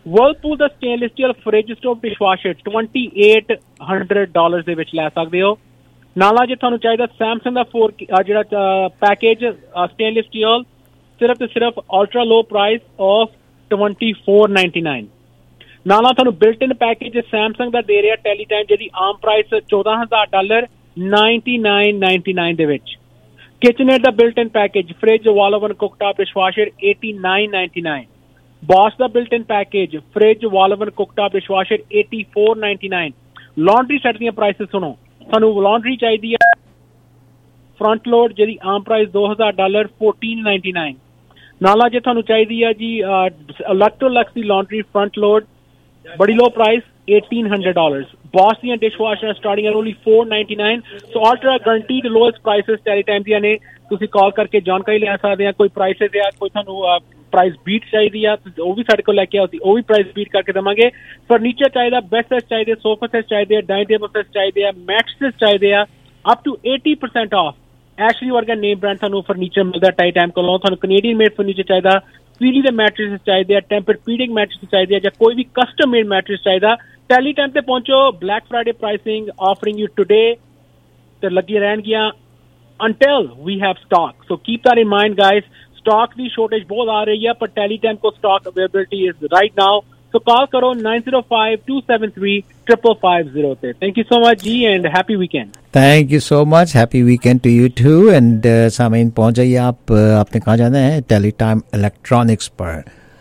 Whirlpool ਦਾ stainless steel fridge stove dishwasher twenty-eight hundred dollars ਦੇ ਵਿੱਚ ਲੈ ਸਕਦੇ ਹੋ। ਨਾਲ ਜੇ ਤੁਹਾਨੂੰ ਚਾਹੀਦਾ Samsung ਦਾ four ਜਿਹੜਾ ਪੈਕੇਜ ਸਟੇਨਲੈਸ ਸਟੀਲ ਸਿਰਫ ਤੇ ਸਿਰਫ ultra low price of twenty-four ninety-nine। ਨਾਲ ਤੁਹਾਨੂੰ ਬਿਲਟ ਇਨ ਪੈਕੇਜ Samsung ਦਾ ਦੇ ਰਿਹਾ ਟੈਲੀਟਾਈਮ ਜਿਹਦੀ ਆਮ price fourteen thousand dollars ninety-nine ninety-nine ਦੇ ਵਿੱਚ। ਕਿਚਨੇਟ ਦਾ built in package fridge wall oven cooktop dishwasher eighty-nine ninety-nine। Bosch ਦਾ built in package fridge wall oven cooktop dishwasher eighty-four ninety-nine। Laundry set ਦੀਆਂ prices ਸੁਣੋ। ਤੁਹਾਨੂੰ laundry ਚਾਹੀਦੀ ਹੈ front load ਜਿਹਦੀ ਆਮ price two thousand dollars fourteen ninety-nine। ਨਾਲ ਜੇ ਤੁਹਾਨੂੰ ਚਾਹੀਦੀ ਹੈ ਜੀ ਇਲੈਕਟ੍ਰੋਲਕਸ ਦੀ ਲਾਂਡਰੀ ਫਰੰਟ ਲੋਡ ਬੜੀ low price eighteen hundred dollars। Bosch ਦੀਆਂ dishwasher starting at only four ninety-nine। So ultra guaranteed lowest prices Teletime ਦੀਆਂ ਨੇ। ਤੁਸੀਂ ਕਾਲ ਕਰਕੇ ਜਾਣਕਾਰੀ ਲੈ ਸਕਦੇ ਆ। ਕੋਈ ਪ੍ਰਾਈਸਿਸ ਆ ਕੋਈ ਤੁਹਾਨੂੰ ਪ੍ਰਾਈਸ ਬੀਟ ਚਾਹੀਦੀ ਆ ਉਹ ਵੀ ਸਾਡੇ ਕੋਲ ਲੈ ਕੇ ਆਓ ਅਸੀਂ ਉਹ ਵੀ ਪ੍ਰਾਈਸ ਬੀਟ ਕਰਕੇ ਦੇਵਾਂਗੇ। ਫਰਨੀਚਰ ਚਾਹੀਦਾ ਬੈੱਡ ਸੈਟ ਚਾਹੀਦੇ ਸੋਫਾ ਸੈਟ ਚਾਹੀਦੇ ਡਾਈਨਿੰਗ ਟੇਬਲ ਸੈਟ ਚਾਹੀਦੇ ਆ ਮੈਟਰੈਸ ਚਾਹੀਦੇ ਆ up to eighty percent off. Ashley ਵਰਗਾ ਨੇਮ ਬ੍ਰਾਂਡ ਤੁਹਾਨੂੰ ਫਰਨੀਚਰ ਮਿਲਦਾ ਟਾਈਟਾਈਮ ਕੋਲੋਂ। ਤੁਹਾਨੂੰ ਕੈਨੇਡੀਅਨ ਮੇਡ ਫਰਨੀਚਰ ਚਾਹੀਦਾ ਫੀਲੀ ਦੇ ਮੈਟਰੈਸ ਚਾਹੀਦੇ ਆ ਟੈਂਪਰਪੀਡਿੰਗ ਮੈਟਰੈਸ ਚਾਹੀਦੇ ਆ ਜਾਂ ਕੋਈ ਵੀ ਕਸਟਮ ਮੇਡ ਮੈਟਰੈਸ ਚਾਹੀਦਾ ਟੈਲੀਟਾਈਮ ਤੇ ਪਹੁੰਚੋ। Black Friday pricing offering you today ਤੇ ਲੱਗੀ ਰਹਿਣਗੀਆਂ until we have stock. So keep that in mind guys. Stock the shortage ਬਹੁਤ ਆ ਰਹੀ ਹੈ ਪਰ ਟੈਲੀਟਾਈਮ ਕੋ stock availability is right now. So call करो nine zero five two seven three five five five zero पे। Thank you so much ji and happy weekend। Thank you so much, happy weekend to you too and uh, सामीन पहुंच जाइए आप uh, आपने कहाँ जाना है टेलीटाइम इलेक्ट्रॉनिक्स पर।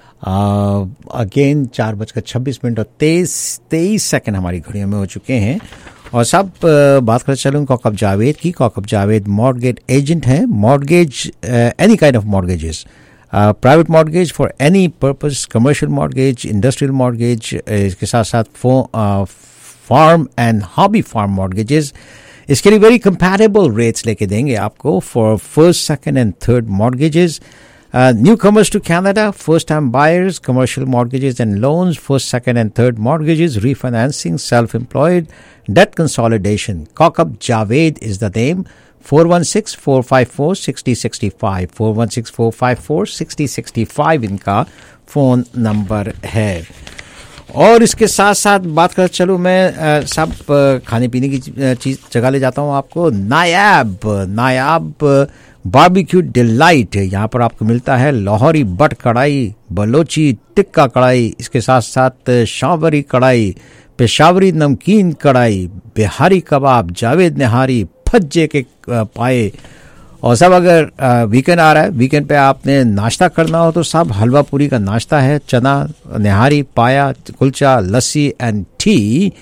अगेन चार बजकर छब्बीस मिनट और तेईस तेईस सेकेंड हमारी घड़ियों में हो चुके हैं और सब uh, बात कर चलूँ कौकब जावेद की। कौकब जावेद मॉर्गेज एजेंट हैं। Mortgage any kind of mortgages Uh, private mortgage for any purpose, commercial mortgage, industrial mortgage, इसके साथ साथ uh, farm and hobby farm mortgages इसके लिए very compatible rates लेके देंगे आपको for first, second and third mortgages. Uh, newcomers to Canada, first time buyers, commercial mortgages and loans, first, second and third mortgages, refinancing, self-employed, debt consolidation. Kaushik Javed is the name. four one six four five four six zero six five four one six four five four six zero six five इनका phone number है। और इसके साथ साथ बात कर चलूँ मैं आ, सब आ, खाने पीने की चीज़ जगह ले जाता हूँ आपको। नायाब नायाब बारबेक्यू डिलाइट यहाँ पर आपको मिलता है लाहौरी बट कढ़ाई, बलोची टिक्का कढ़ाई, इसके साथ साथ शावरी कढ़ाई, पेशावरी नमकीन कढ़ाई, बिहारी कबाब, जावेद निहारी, फज्जे के पाए और सब। अगर वीकेंड आ रहा है वीकेंड पे आपने नाश्ता करना हो तो सब हलवा पूरी का नाश्ता है। चना निहारी, पाया, कुलचा, लस्सी एंड टी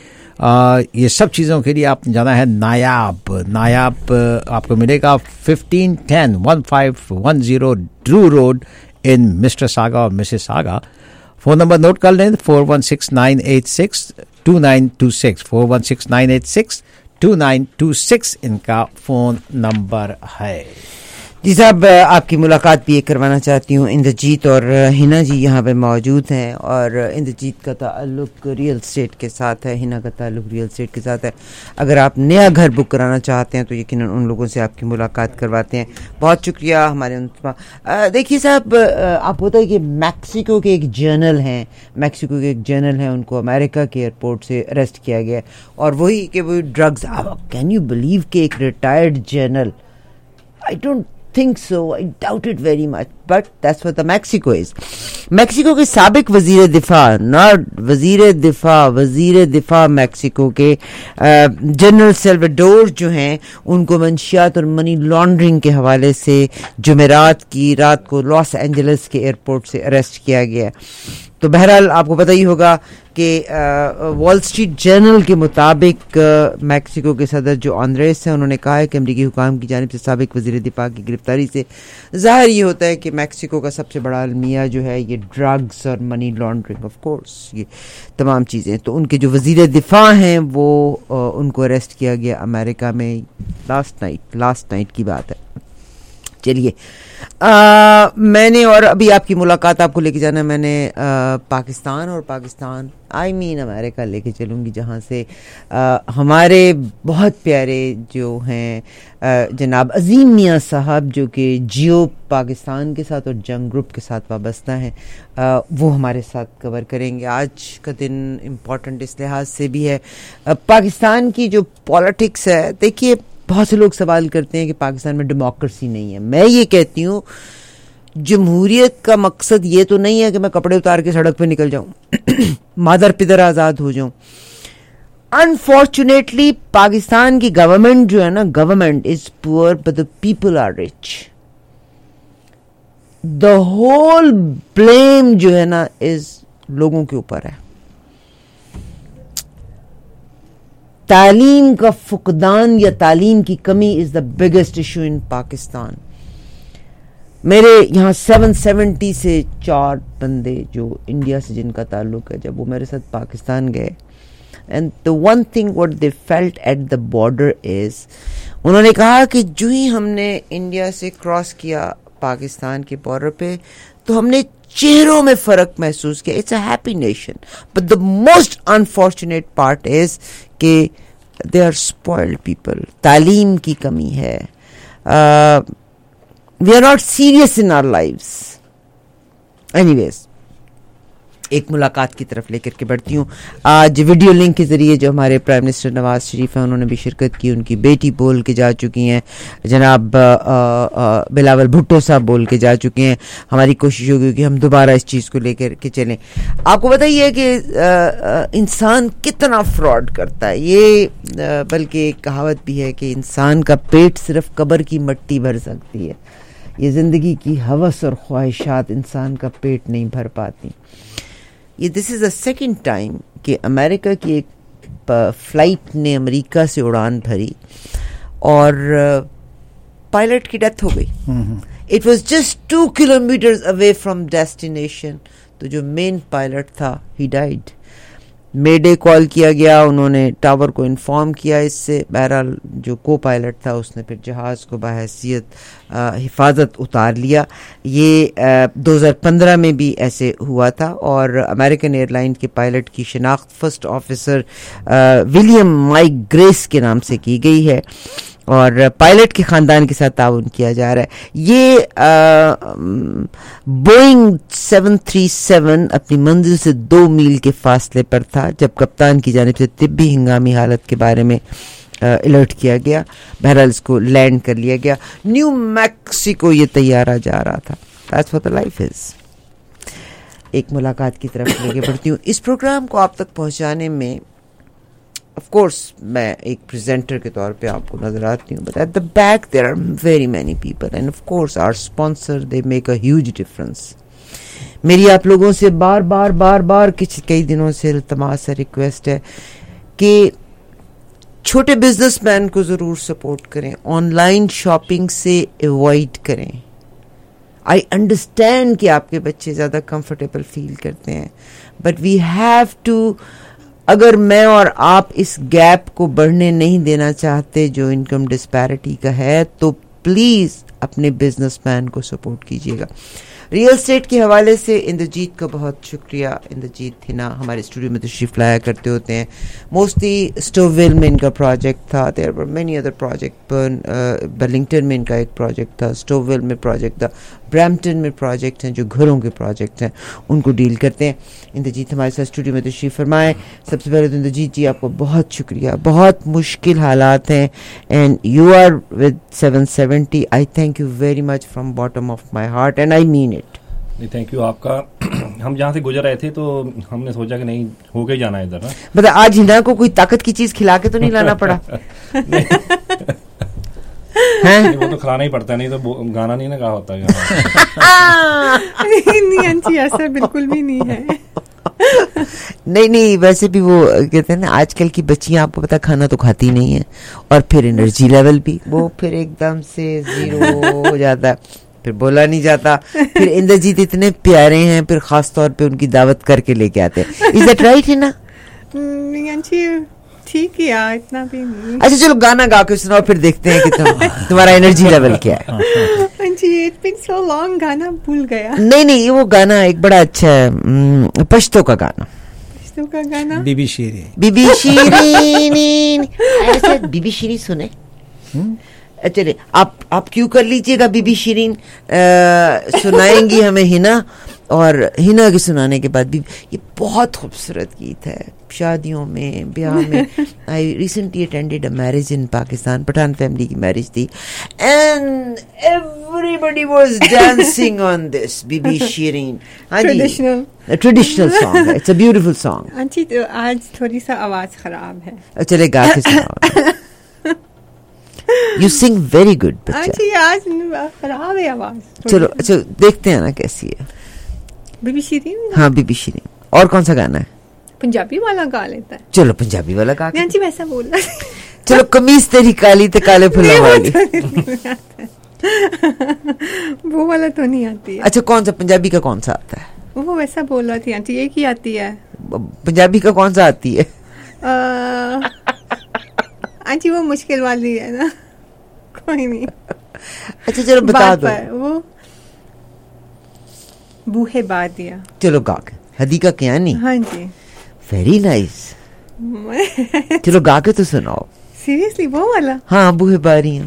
ये सब चीज़ों के लिए आप जाना है नायाब। नायाब आपको मिलेगा fifteen ten one five one zero Drew road in Mississauga और Mississauga. Phone number note कर लें four one six nine eight six two nine two six four one six nine eight six two nine two six इनका phone number है। जी साहब आपकी मुलाकात भी करवाना चाहती हूँ। इंद्रजीत और हिना जी यहाँ पे मौजूद हैं और इंद्रजीत का ताल्लुक रियल एस्टेट के साथ है, हिना का ताल्लुक रियल एस्टेट के साथ है। अगर आप नया घर बुक कराना चाहते हैं तो यकीनन उन लोगों से आपकी मुलाकात करवाते हैं। बहुत शुक्रिया हमारे। देखिए साहब आप होता है कि मैक्सिको के एक जर्नल हैं मैक्सिको के एक जर्नल हैं उनको अमेरिका के एयरपोर्ट से अरेस्ट किया गया और वही कि वो ड्रग्स। कैन यू बिलीव कि एक retired general, I don't think so, I doubt it very much, but that's what the Mexico is. Mexico के साबिक वजीर दिफा, नॉट वजीर दिफा, वजीर दिफा मैक्सिको के जनरल सेल्वाडोर जो हैं उनको मंशियात और मनी लॉन्ड्रिंग के हवाले से जुमेरात की रात को लॉस एंजलिस के एयरपोर्ट से अरेस्ट किया गया। तो बहरहाल आपको पता ही होगा कि वॉल स्ट्रीट जर्नल के मुताबिक मैक्सिको के सदर जो आंद्रेस हैं उन्होंने कहा है कि अमरीकी हुकाम की जानिब से साबिक वज़ीर दिफा की गिरफ्तारी से ज़ाहिर ये होता है कि मैक्सिको का सबसे बड़ा अलमिया जो है ये ड्रग्स और मनी लॉन्ड्रिंग, ऑफ कोर्स ये तमाम चीज़ें। तो उनके जो वज़ीर दिफा हैं वो उनको अरेस्ट किया गया अमेरिका में लास्ट नाइट लास्ट नाइट की बात है। चलिए, आ, मैंने और अभी आपकी मुलाकात आपको लेके जाना है मैंने आ, पाकिस्तान और पाकिस्तान आई मीन अमेरिका लेके चलूँगी, जहाँ से आ, हमारे बहुत प्यारे जो हैं जनाब अजीम मियाँ साहब, जो कि जियो पाकिस्तान के साथ और जंग ग्रुप के साथ वाबस्ता हैं, आ, वो हमारे साथ कवर करेंगे। आज का दिन इम्पॉर्टेंट इस लिहाज से भी है, आ, पाकिस्तान की जो पॉलिटिक्स है। देखिए, बहुत से लोग सवाल करते हैं कि पाकिस्तान में डेमोक्रेसी नहीं है। मैं ये कहती हूँ, जमहूरियत का मकसद ये तो नहीं है कि मैं कपड़े उतार के सड़क पे निकल जाऊं, मादर पिदर आज़ाद हो जाऊं। अनफॉर्चुनेटली पाकिस्तान की गवर्नमेंट जो है ना, government is poor but the people are rich. The whole blame जो है ना इस लोगों के ऊपर है। तालीम का फुकदान या तालीम की कमी is the biggest issue in Pakistan. मेरे यहाँ सेवन सेवेंटी से चार बंदे जो इंडिया से जिनका ताल्लुक है, जब वो मेरे साथ पाकिस्तान गए, and the one thing what they felt at the border is, उन्होंने कहा कि जो ही हमने इंडिया से क्रॉस किया पाकिस्तान के बॉर्डर पे, तो हमने चेहरों में फर्क महसूस किया। It's a happy nation, but the most unfortunate part is कि दे आर स्पॉइल्ड पीपल। तालीम की कमी है। We are not serious in our lives. Anyways, एक मुलाकात की तरफ लेकर के बढ़ती हूँ। आज वीडियो लिंक के जरिए जो हमारे प्राइम मिनिस्टर नवाज शरीफ हैं, उन्होंने भी शिरकत की। उनकी बेटी बोल के जा चुकी हैं, जनाब बिलावल भुट्टो साहब बोल के जा चुके हैं। हमारी कोशिश होगी कि हम दोबारा इस चीज़ को लेकर के चलें। आपको बताइए कि इंसान कितना फ्रॉड करता है। ये आ, बल्कि एक कहावत भी है कि इंसान का पेट सिर्फ कब्र की मिट्टी भर सकती है, ये ज़िंदगी की हवस और ख्वाहिशात इंसान का पेट नहीं भर पाती। ये this is the second time कि अमेरिका की एक फ्लाइट ने अमेरिका से उड़ान भरी और पायलट की डेथ हो गई। It was just two kilometers away from destination. तो जो मेन पायलट था, ही डाइड। मेडे कॉल किया गया, उन्होंने टावर को इन्फॉर्म किया इससे। बहरहाल जो को पायलट था उसने फिर जहाज़ को बहैसियत हिफाजत उतार लिया। ये दो हज़ार पंद्रह में भी ऐसे हुआ था और अमेरिकन एयरलाइन के पायलट की शिनाख्त first officer William Mike Grace के नाम से की गई है और पायलट के ख़ानदान के साथ ताउन किया जा रहा है। ये बोइंग सेवन थ्री सेवन अपनी मंजिल से दो मील के फासले पर था जब कप्तान की जानिब से तिब्बी हिंगामी हालत के बारे में अलर्ट किया गया। बहरहाल इसको लैंड कर लिया गया। न्यू मैक्सिको ये तैयारा जा रहा था। That's what the life is. एक मुलाकात की तरफ लेके बढ़ती हूँ। इस प्रोग्राम को आप तक पहुँचाने में Of course, मैं एक प्रेजेंटर के तौर पे आपको नजर आती हूँ, but at the back there are very many people, and of course our sponsor they make a huge difference. मेरी आप लोगों से बार बार बार बार कई दिनों से इल्तमास है, रिक्वेस्ट है कि छोटे बिजनेसमैन को ज़रूर सपोर्ट करें, ऑनलाइन शॉपिंग से अवॉइड करें। आई अंडरस्टैंड कि आपके बच्चे ज़्यादा कंफर्टेबल फील करते हैं, बट वी हैव टू, अगर मैं और आप इस गैप को बढ़ने नहीं देना चाहते जो इनकम डिस्पैरिटी का है, तो प्लीज़ अपने बिजनेसमैन को सपोर्ट कीजिएगा। रियल एस्टेट के हवाले से इंद्रजीत का बहुत शुक्रिया। इंद्रजीत थिना हमारे स्टूडियो में तशरीफ लाया करते होते हैं। मोस्टली स्टोवविल में इनका प्रोजेक्ट था, there were many other project. Burlington में इनका एक प्रोजेक्ट था, स्टोवविल में प्रोजेक्ट था, ब्रैम्पटन में प्रोजेक्ट हैं जो घरों के प्रोजेक्ट हैं, उनको डील करते हैं। इंद्रजीत हमारे साथ स्टूडियो में तशरीफ फरमाएं। सबसे पहले तो इंद्रजीत जी आपको बहुत शुक्रिया। बहुत मुश्किल हालात हैं and you are with seven seventy. I thank you very much from bottom of my heart and I mean it. Thank you आपका। हम जहाँ से गुजर रहे थे तो हमने सोचा कि नहीं होके जाना है इधर ना। मतलब आज हिना को कोई ताकत की चीज खिला के तो नहीं लाना पड़ा? नहीं, वो तो खिलाना ही पड़ता है, नहीं तो गाना नहीं ना कहा होता है। नहीं अंची, ऐसा बिल्कुल भी नहीं है। नहीं नहीं, वैसे भी वो कहते हैं ना, आजकल की बच्चियां आपको पता खाना तो खाती नहीं है और फिर एनर्जी लेवल भी वो फिर एकदम से जीरो हो जाता है, फिर बोला नहीं जाता। फिर इंद्रजीत इतने प्यारे हैं, फिर खास तौर पे उनकी दावत करके लेके आते हैं। इज दैट राइट है ना? नहीं अंची, ठीक है यार, इतना भी नहीं। अच्छा चलो गाना गा के सुनाओ, फिर देखते हैं कि तुम, तुम्हारा एनर्जी लेवल क्या है। Aunty it's been so long, गाना भूल गया. नहीं नहीं, वो गाना एक बड़ा अच्छा है, पश्तो का गाना. पश्तो का गाना. बीबी शीरी. बीबी शीरी. ऐसे बीबी शीरी सुने. चलिए आप आप क्यों कर लीजिएगा. बीबी शीरीन सुनाएंगी हमें हिना, और हिना के सुनाने के बाद भी ये बहुत खूबसूरत गीत है. शादियों में, ब्याह में. I recently attended a marriage in Pakistan. Pathan family की मैरिज थी and everybody was dancing on this Bibi Shirin. हाँ जी, ट्रेडिशनल ट्रेडिशनल सॉन्ग है. It's a beautiful song. Aunty तो आज थोड़ी सा आवाज खराब है. चले गा के सुनाओ. You sing very good, बच्चा. आंटी आज खराब है आवाज. चलो अच्छा देखते हैं ना कैसी है. बीबी शीरीन. हाँ बीबी शीरीन. और कौन सा गाना है. पंजाबी वाला गा लेता है. चलो पंजाबी वाला गा. आंटी वैसा बोलना. चलो कमीज तेरी काली ते काले फुल्ला वाली. वो वाला तो नहीं आती है. अच्छा कौन सा पंजाबी का कौन सा आता है. वो वैसा बोल रही थी आंटी. एक ही आती है. पंजाबी का कौन सा आती है. आंटी वो मुश्किल वाली है ना. कोई नहीं. अच्छा चलो बता दो. वो बूहे बादिया. चलो गा के. हदीका कियानी. हाँ जी. Very nice. चलो गा के तो सुनाओ. सीरियसली वो वाला. हाँ बूहे बारियां.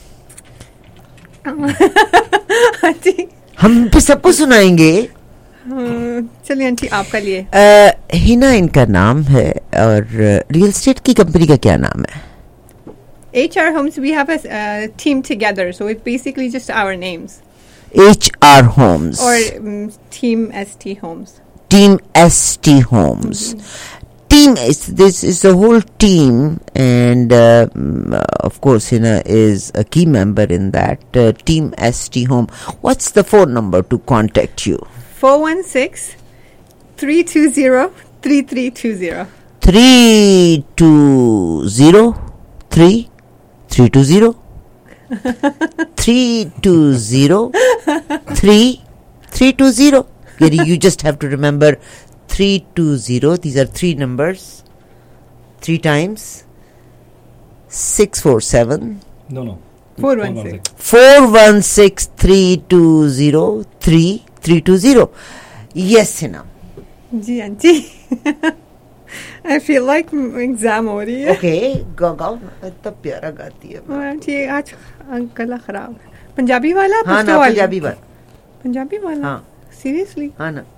आंटी हम फिर सबको सुनाएंगे. चलिए आंटी आपका लिए. हिना इनका नाम है. और रियल एस्टेट की कंपनी का क्या नाम है. H R Homes. We have a uh, team together, so it's basically just our names. H R Homes or um, Team S T Homes. Team S T Homes. Mm-hmm. Team is this is a whole team, and uh, of course, Hina is a key member in that uh, Team S T Home. What's the phone number to contact you? Four one six three two zero three three two zero. Three two zero three. Three two zero three two zero three three two zero. You just have to remember three two zero. These are three numbers. Three times. Six four seven. No no. Four one six. Four one six three two zero three three two zero. Yes, Hina. जी aunty. I feel like exam हो रही है. Okay, गाओ गाओ. इतना प्यारा गाती है. आंटी आज गला खराब है. पंजाबी वाला. हाँ ना पंजाबी वाला. पंजाबी वाला. हाँ. सीरियसली. हाँ ना.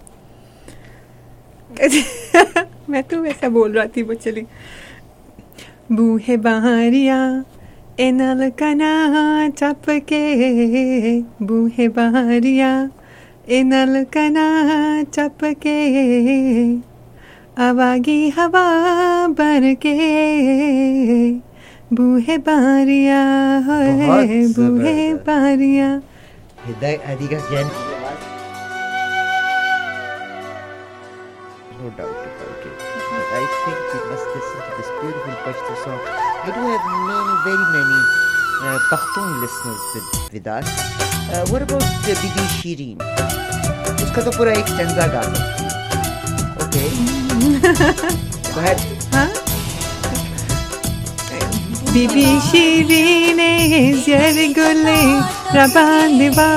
मैं तो वैसा बोल रहा थी. वो चली. बूहे बहारिया एनल कना चपके. बूहे बहारिया एनल कना चपके. आवागी हवा भर के. बूहे बारिया है बूहे बारिया. Hadika Kiani. No doubt about it. But I think we must listen to this beautiful Pashto song. I do have many, very many uh, Pakhtun listeners with, with us. Uh, what about uh, Bibi Shireen? उसका तो पूरा एक stanza गा सकती है. Okay. Go ahead. हाँ? बीबी शीरीन ज़र गुले रबान दिवा.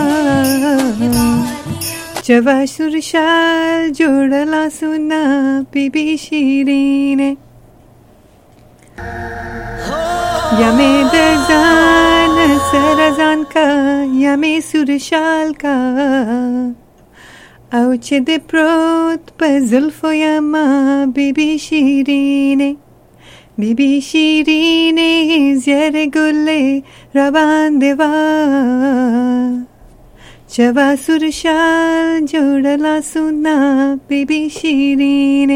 जवा सुरशाल जोड़ला सुना बीबी शीरीन. यमे दजान सरजान का यमे सुरशाल का. औचे दे प्रोत पर जुल्फो यमा बीबी शीरीन. बीबी शीरीन ज़र गुले रबान दिवा. जवा सुरशाल जोड़ला सुना बीबी शीरीन.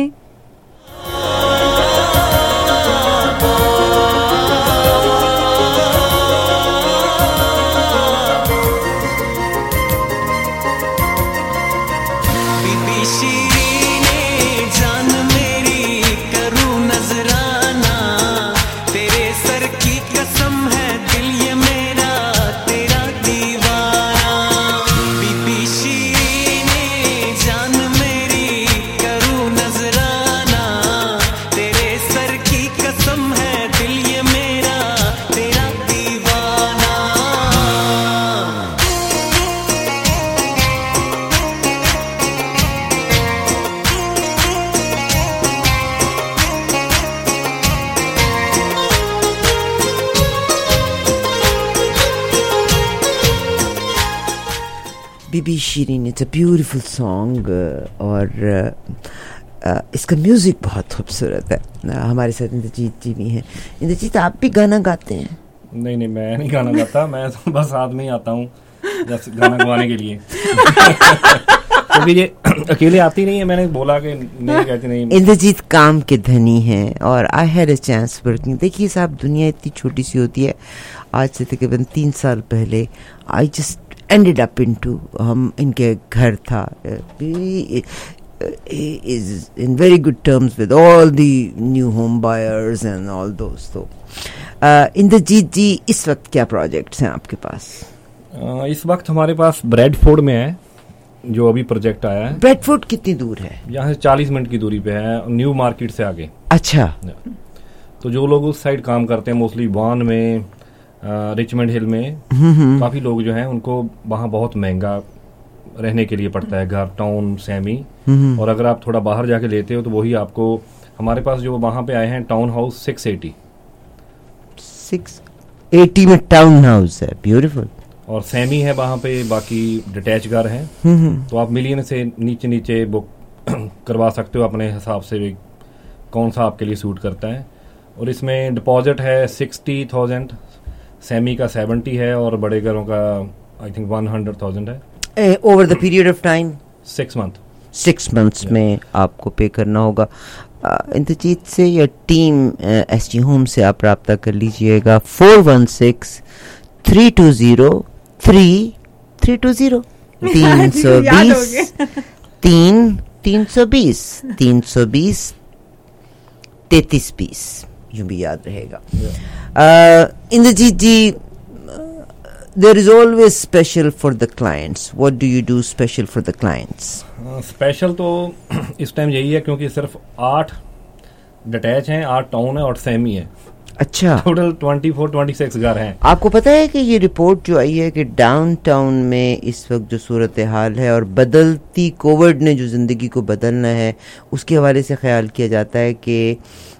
तेरे सर Bibi Shirin, it's a beautiful song और uh, uh, इसका म्यूज़िक बहुत खूबसूरत है. uh, हमारे साथ इंद्रजीत जी भी हैं. इंद्रजीत, आप भी गाना गाते हैं? नहीं नहीं, मैं नहीं गाना गाता, मैं तो बस साथ में ही आता हूँ गाना गवाने के लिए. क्योंकि ये अकेले आती नहीं है, मैंने बोला कि नहीं कहती नहीं. इंद्रजीत काम के धनी हैं और I had a chance working. देखिए साहब, दुनिया इतनी छोटी सी होती है. आज से तकरीबन तीन साल पहले I just ended up into, हम इनके घर था, is in very good terms with all the new home buyers and all दोस्त. तो इंद्रजीत जी, इस वक्त क्या प्रोजेक्ट्स हैं आपके पास? uh, इस वक्त हमारे पास ब्रेडफोर्ड में है जो अभी प्रोजेक्ट आया है. ब्रेडफोर्ड कितनी दूर है? यहाँ से चालीस मिनट की दूरी पे है, न्यू मार्केट से आगे. अच्छा. तो जो लोग उस साइड काम करते हैं, मोस्टली वॉन में, रिचमंड हिल में, काफ़ी लोग जो हैं उनको वहाँ बहुत महंगा रहने के लिए पड़ता है घर, टाउन, सेमी. और अगर आप थोड़ा बाहर जाके लेते हो तो वही आपको, हमारे पास जो वहाँ पे आए हैं town house six eighty six eighty में टाउन हाउस है. ब्यूटीफुल. और सेमी है वहाँ पे, बाकी डिटैच घर हैं. तो आप मिलियन से नीचे नीचे बुक करवा सकते हो अपने हिसाब से भी, कौन सा आपके लिए सूट करता है. और इसमें डिपॉजिट है सिक्सटी थाउजेंड, सेमी का सेवेंटी है और बड़े घरों का I think one hundred thousand है. Over the period of time six month six months में आपको पे करना होगा. इंद्रजीत से या टीम एस टी होम से आप रब्ता कर लीजिएगा. Four one six three two zero three three two zero तीन सौ बीस तीन तीन सौ बीस तीन सौ बीस तैतीस बीस, यूं भी याद रहेगा. Inderjit ji, there is always special for the clients. What do you do special for the clients? Special uh, तो इस टाइम यही है क्योंकि सिर्फ आठ डिटैच हैं, आठ टाउन है और सेमी है. अच्छा. Total twenty four twenty six घर हैं. आपको पता है कि ये रिपोर्ट जो आई है कि डाउनटाउन में इस वक्त जो सूरत हाल है और बदलती कोविड ने जो जिंदगी को बदलना है, उसके हवाले से ख्याल किया जाता है कि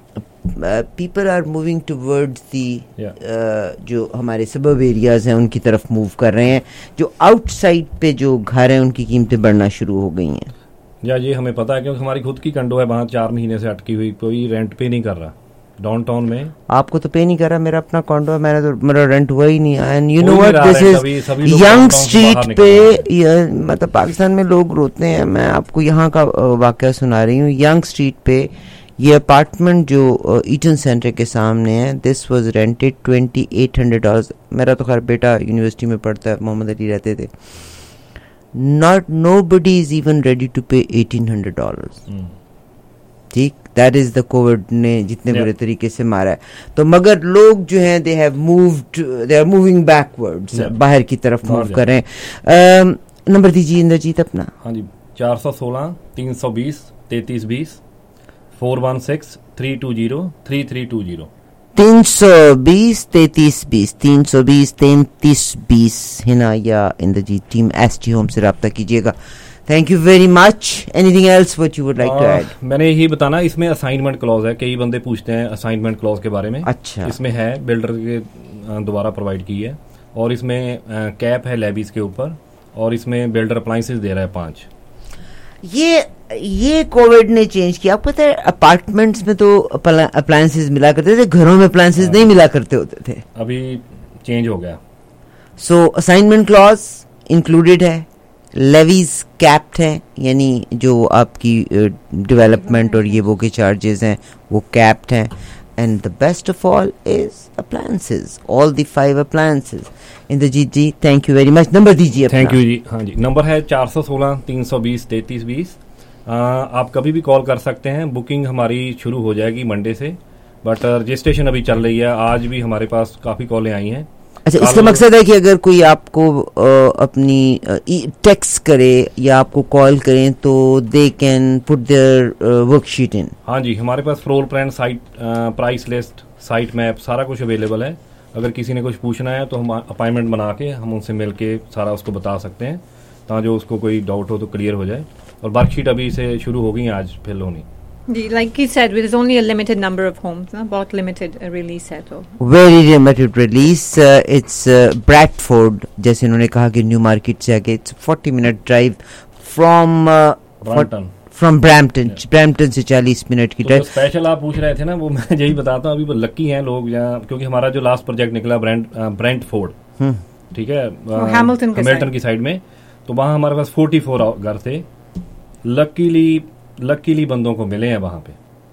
people are moving towards the, जो हमारे सबब एरियाज हैं उनकी तरफ मूव कर रहे हैं. जो आउटसाइड पे जो घर हैं उनकी कीमतें बढ़ना शुरू हो गई हैं. या ये हमें पता है क्योंकि हमारी खुद की कंडो है वहाँ, चार महीने से अटकी हुई, कोई रेंट पे नहीं कर रहा डाउनटाउन में. आपको तो पे नहीं कर रहा, मेरा अपना कॉन्डो है, मैंने तो मेरा रेंट हुआ ही नहीं. And you know what, this is Yonge Street पे, मतलब पाकिस्तान में लोग रोते हैं. मैं आपको यहाँ का वाकया सुना रही हूँ. यंग स्ट्रीट पे ये अपार्टमेंट जो ईटन सेंटर के सामने है, this was rented twenty eight hundred dollar. मेरा तो खैर बेटा यूनिवर्सिटी में पढ़ता है, मोहम्मद अली रहते थे. Not nobody is even ready to pay eighteen hundred dollar. ठीक, दैट इज द कोविड ने जितने बुरे तरीके से मारा है. तो मगर लोग जो हैं they have moved, they are moving backwards, बाहर की तरफ मूव कर रहे हैं. नंबर दीजिए इंद्रजीत अपना. हाँ जी, चार सौ सोलह तीन सौ बीस तैतीस बीस four one six three two zero three three two zero तीन सौ बीस तैतीस बीस तीन सौ बीस तैतीस बीस. हिना या Inderjit, team S T home से रब्ता कीजिएगा. Thank you very much. Anything else what you would like to add? मैंने यही बताना, इसमें असाइनमेंट क्लॉज है. कई बंदे पूछते हैं असाइनमेंट क्लॉज के बारे में. अच्छा. इसमें है, बिल्डर के द्वारा प्रोवाइड की है. और इसमें कैप है लेबीज के ऊपर, और इसमें बिल्डर अप्लायंसेस दे रहा है पाँच. ये ये कोविड ने चेंज किया. आपको पता है अपार्टमेंट्स में तो अप्लायंसेस मिला करते थे, घरों में अप्लायंसेस नहीं मिला करते होते थे. अभी चेंज हो गया. सो असाइनमेंट क्लॉज इंक्लूडेड है, लेवीज कैप्ड है, यानी जो आपकी डेवलपमेंट uh, और ये वो के चार्जेस हैं वो कैप्ड हैं. And the best of all is appliances, all the five appliances. Inderjit ji, thank you very much. Number दीजिए. थैंक यू जी. हाँ जी, नंबर है चार सौ सोलह तीन सौ बीस तैतीस बीस. आप कभी भी कॉल कर सकते हैं. बुकिंग हमारी शुरू हो जाएगी मंडे से, बट रजिस्ट्रेशन अभी चल रही है. आज भी हमारे पास काफ़ी कॉलें आई हैं. अच्छा, इसका मकसद है कि अगर कोई आपको आ, अपनी टेक्स्ट करे या आपको कॉल करें तो they can put their worksheet in. हाँ जी, हमारे पास floor plan, site price list, site map, सारा कुछ अवेलेबल है. अगर किसी ने कुछ पूछना है तो हम अपॉइंटमेंट बना के हम उनसे मिल के सारा उसको बता सकते हैं, ताकि उसको कोई डाउट हो तो क्लियर हो जाए. और वर्कशीट अभी से शुरू हो गई, आज फिल होनी. Like he said, there's only a limited number of homes. ना बहुत limited release है तो. Very limited release. Uh, it's uh, Bradford, जैसे उन्होंने कहा कि न्यू मार्केट से आगे it's forty minute drive from uh, Brampton. from Brampton. Brampton से चालीस मिनट की ड्राइव. तो स्पेशल आप पूछ रहे थे ना, वो मैं यही बताता हूँ. अभी वो लकी हैं लोग यहाँ, क्योंकि हमारा जो लास्ट प्रोजेक्ट निकला ब्रेंट ब्रेंटफोर्ड, ठीक है, हैमिल्टन हैमिल्टन की साइड में, तो वहाँ हमारे पास चौवालीस घर थे. लकीली लकीली बंदों को मिले हैं वहाँ पे.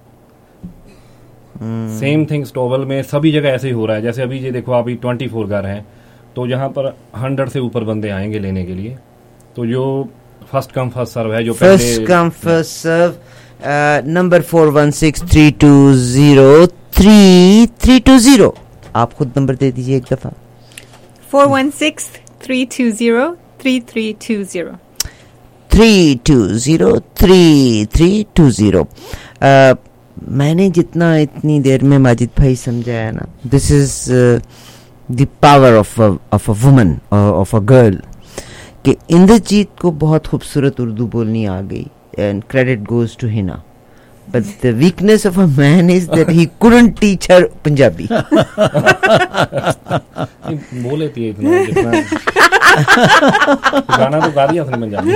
सेम थिंग स्टोवल में सभी जगह ऐसे ही हो रहा है. जैसे अभी ये देखो, अभी चौबीस घर हैं, तो यहाँ पर सौ से ऊपर बंदे आएंगे लेने के लिए. तो जो फर्स्ट कम फर्स्ट सर्व है, जो first come first serve. Number four one six three two zero three three two zero. आप खुद नंबर दे दीजिए एक दफा. four one six three two zero three three two zero. Three two zero three three two zero. मैंने जितना इतनी देर में माजिद भाई समझाया ना, this is the power of of a woman, of a girl, कि इंद्रजीत को बहुत खूबसूरत उर्दू बोलनी आ गई, and credit goes to Hina. But the weakness of a man is that he couldn't teach her Punjabi. बोल लेती है इतना, जितना गाना तो गा दिया उसने पंजाबी.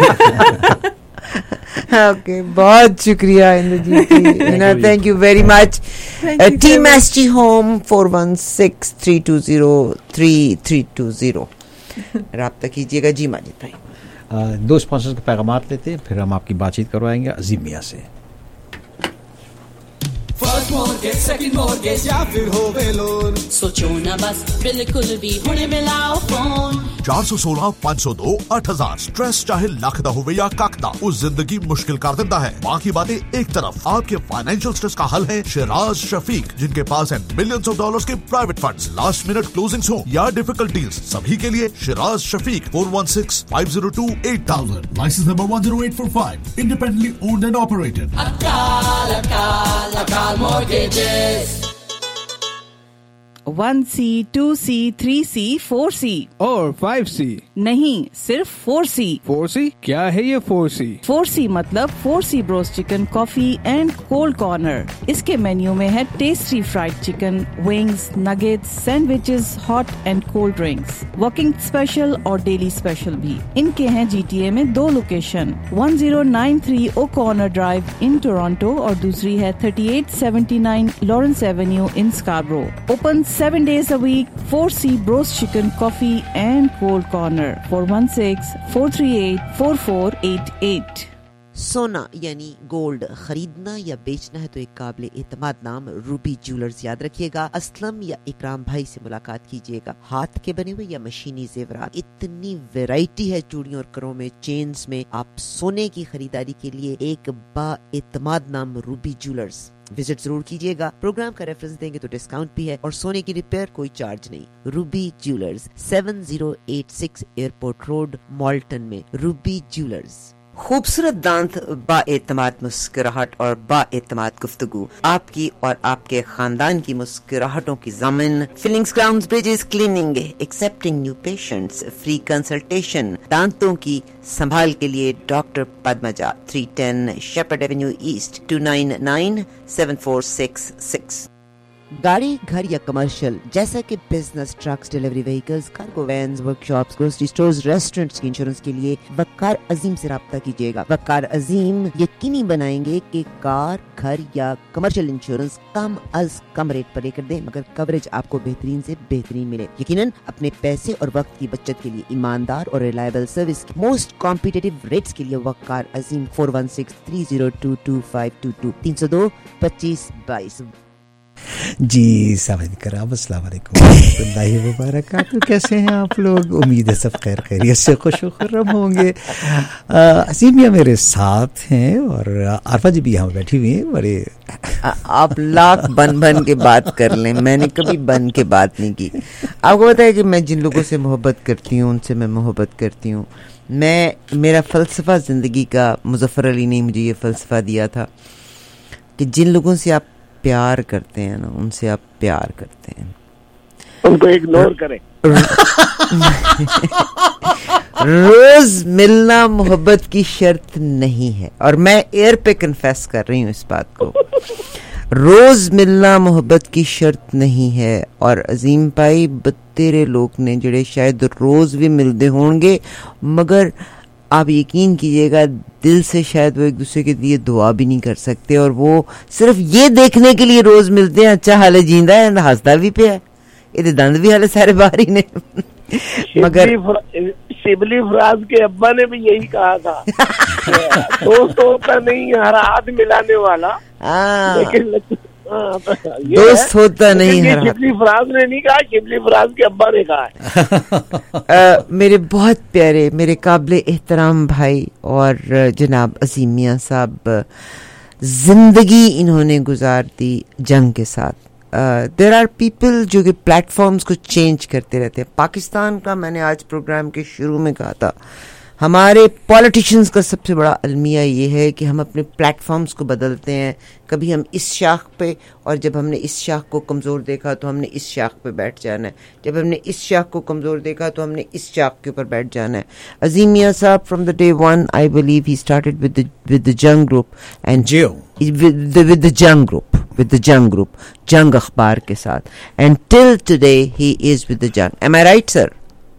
Okay, बहुत शुक्रिया इंद्रजीत जी. Thank you very much. Team S G Home four one six three two zero three three two zero. राब्ता कीजिएगा जी माजिद भाई. दो स्पॉन्सर्स के पैगामात लेते हैं, फिर हम आपकी बातचीत करवाएंगे अजीम मियां से. फर्स्ट मॉर्गेज, सेकंड मॉर्गेज या फिर होवे लोन, सोचो ना बस, बिल्कुल भी हुणे मिलाओ फोन. चार सौ सोलह पाँच सौ दो आठ हजार. स्ट्रेस चाहे लख दा होवे या कख दा, उस जिंदगी मुश्किल कर देता है. बाकी बातें एक तरफ, आपके फाइनेंशियल स्ट्रेस का हल है शिराज शफीक, जिनके पास है मिलियंस ऑफ डॉलर्स के private funds. Last minute closings हो या डिफिकल्ट डील्स, सभी के लिए Shiraz Shafiq. Four one six five zero two eight thousand. Licence number one zero eight four five. Independently owned and operated. Akal Akal Akal mortgages. One C, two C, three C, four C और five सी. नहीं, सिर्फ four सी. Four सी क्या है ये four सी? Four C मतलब four C broast chicken, coffee and cold corner. इसके menu में है tasty fried chicken, wings, nuggets, sandwiches, hot and cold drinks, working special और डेली स्पेशल भी. इनके हैं जीटीए में दो location, one zero nine three O corner drive in Toronto और दूसरी है thirty eight seventy nine Lawrence Avenue in Scarborough. Open seven days a week. four C Bros Chicken, Coffee and Cold Corner. four one six four three eight four four eight eight. सोना यानी gold खरीदना या बेचना है तो एक काबिल एतमाद नाम रूबी ज्वेलर्स याद रखिएगा. असलम या इकराम भाई से मुलाकात कीजिएगा. हाथ के बने हुए या मशीनी जेवरात, इतनी वैरायटी है चूड़ियों और करों में, चेन्स में. आप सोने की खरीदारी के लिए एक बा एतमाद नाम रूबी ज्वेलर्स विजिट जरूर कीजिएगा. प्रोग्राम का रेफरेंस देंगे तो डिस्काउंट भी है और सोने की रिपेयर कोई चार्ज नहीं. Ruby Jewellers seven zero eight six Airport Road Malton में. Ruby Jewellers. खूबसूरत दांत, बाएतमाद मुस्कुराहट और बाएतमाद गुफ्तगू, आपकी और आपके खानदान की मुस्कुराहटों की ज़मीन. Fillings, crowns, bridges, cleaning, accepting new patients, free consultation. दांतों की संभाल के लिए doctor Padmaja, three ten Sheppard Avenue East, two nine nine seven four six six. गाड़ी, घर या कमर्शियल जैसा कि business, trucks, delivery vehicles, cargo vans, workshops, grocery stores, restaurants की इंश्योरेंस के लिए वकार अजीम से राब्ता कीजिएगा. वकार अजीम यकीनी बनाएंगे कि कार, घर या कमर्शियल इंश्योरेंस कम अज कम रेट पर लेकर दें, मगर कवरेज आपको बेहतरीन से बेहतरीन मिले. यकीनन अपने पैसे और वक्त की बचत के लिए ईमानदार और रिलायबल सर्विस की मोस्ट कॉम्पिटिटिव रेट्स के लिए Waqar Azeem. Four one six three zero two two five two two. तीन सौ दो पच्चीस बाईस. जी सामिन कराम, अस्सलाम वालेकुम वरहमतुल्लाहि वबरकातुहू. कैसे हैं आप लोग? उम्मीद है सब खैर खैरियत से खुश खुर्रम होंगे. असीमिया मेरे साथ हैं और आरफा जी भी यहाँ बैठी हुई हैं. बड़े आप लाख बन बन के बात कर लें, मैंने कभी बन के बात नहीं की. आपको पता है कि मैं जिन लोगों से मोहब्बत करती हूँ उनसे मैं मोहब्बत करती हूँ. मैं मेरा फ़लसफ़ा ज़िंदगी का मुज़फ़्फ़र अली ने मुझे ये फ़लसफ़ा दिया था कि जिन लोगों से आप प्यार करते हैं ना, उनसे आप प्यार करते हैं, उनको इग्नोर करें. रोज मिलना मोहब्बत की शर्त नहीं है, और मैं एयर पे कन्फेस कर रही हूँ इस बात को। रोज मिलना मोहब्बत की शर्त नहीं है। और अजीम भाई बतेरे लोग ने जेड़े शायद रोज भी मिलते होंगे, मगर आप यकीन कीजिएगा दिल से शायद वो एक दूसरे के लिए दुआ भी नहीं कर सकते, और वो सिर्फ ये देखने के लिए रोज मिलते हैं अच्छा हाले जींदा है, हंसदा भी पे है, ये दंद भी हाले सारे बाहर ही ने। मगर शिबली फराज के अब्बा ने भी यही कहा था, दोस्त होता नहीं हर हाथ मिलाने वाला, लेकिन दोस्त होता नहीं हर। शिबली फराज ने नहीं कहा, शिबली फराज के अब्बा ने कहा है। मेरे बहुत प्यारे, मेरे काबिल एहतराम भाई और जनाब अजीम मियां साहब, जिंदगी इन्होंने गुजार दी जंग के साथ। देर आर पीपल जो कि प्लेटफॉर्म्स को चेंज करते रहते हैं। पाकिस्तान का, मैंने आज प्रोग्राम के शुरू में कहा था, हमारे पॉलिटिशियंस का सबसे बड़ा अलमिया ये है कि हम अपने प्लेटफॉर्म्स को बदलते हैं। कभी हम इस शाख पे, और जब हमने इस शाख को कमज़ोर देखा तो हमने इस शाख पे बैठ जाना है, जब हमने इस शाख को कमज़ोर देखा तो हमने इस शाख के ऊपर बैठ जाना है। अजीम मियां साहब from the day one I believe he started with the with the Jang group and with the Jang group with the Jang group Jang अखबार के साथ, and till today he is with the Jang. Am I right sir?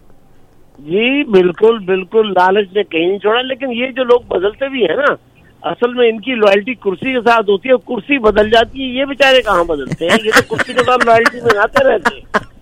जी बिल्कुल बिल्कुल, लालच ने कहीं नहीं छोड़ा। लेकिन ये जो लोग बदलते भी है ना, असल में इनकी लॉयल्टी कुर्सी के साथ होती है, कुर्सी बदल जाती है, ये बेचारे कहाँ बदलते हैं, ये तो कुर्सी के साथ लॉयल्टी में आते रहते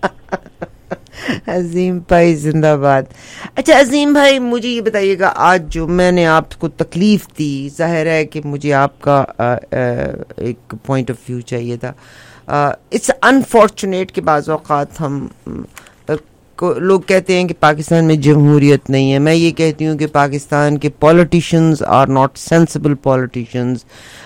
हैं। अजीम भाई जिंदाबाद। अच्छा अजीम भाई, मुझे ये बताइएगा, आज जो मैंने आपको तकलीफ दी, जाहिर है कि मुझे आपका आ, आ, एक पॉइंट ऑफ व्यू चाहिए था। इट्स अनफॉर्चुनेट कि बाज़ औक़ात हम को लोग कहते हैं कि पाकिस्तान में जमहूरियत नहीं है। मैं ये कहती हूँ कि पाकिस्तान के politicians are not sensible politicians.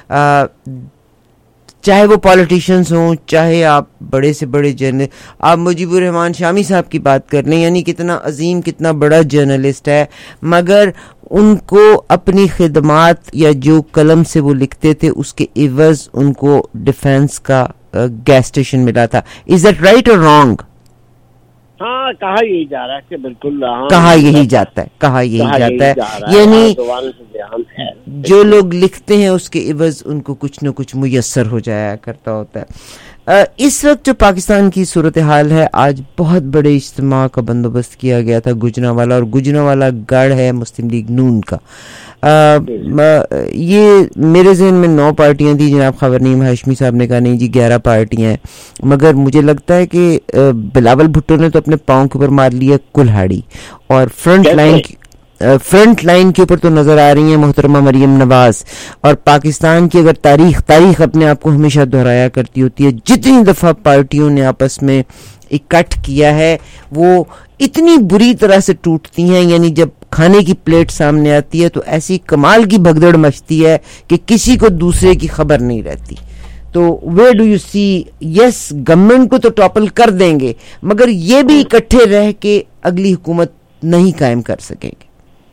चाहे वो पॉलिटिशियंस हों, चाहे आप बड़े से बड़े जर्नल, आप मुजीबुर रहमान शामी साहब की बात कर लें, यानी कितना अजीम, कितना बड़ा जर्नलिस्ट है, मगर उनको अपनी खिदमात या जो कलम से वो लिखते थे उसके इवज उनको डिफेंस का गैस स्टेशन मिला था। इज दैट राइट और रॉन्ग? हाँ, कहा यही जा रहा है कि बिल्कुल, हाँ, कहा यही जाता है, कहा यही कहा जाता यही है, है यानी जो लोग लिखते हैं उसके इवज उनको कुछ न कुछ मुयस्सर हो जाया करता होता है। इस वक्त जो पाकिस्तान की सूरत हाल है, आज बहुत बड़े इज्तिमा का बंदोबस्त किया गया था गुजरांवाला, और गुजरांवाला गढ़ है मुस्लिम लीग नून का। आ, ये मेरे जहन में नौ पार्टियां थी, जनाब खबरनीम हाशमी साहब ने कहा नहीं जी ग्यारह पार्टियां हैं, मगर मुझे लगता है कि बिलावल भुट्टो ने तो अपने पाँव के ऊपर मार लिया कुल्हाड़ी, और फ्रंट लाइन फ्रंट लाइन के ऊपर तो नजर आ रही हैं मोहतरमा मरियम नवाज। और पाकिस्तान की अगर तारीख तारीख अपने आप को हमेशा दोहराया करती होती है, जितनी दफा पार्टियों ने आपस में इकट्ठ किया है वो इतनी बुरी तरह से टूटती हैं, यानी जब खाने की प्लेट सामने आती है तो ऐसी कमाल की भगदड़ मचती है कि किसी को दूसरे की खबर नहीं रहती। तो वे do you see, yes government को तो टॉपल कर देंगे, मगर ये भी इकट्ठे रह के अगली हुकूमत नहीं कायम कर सकेंगे।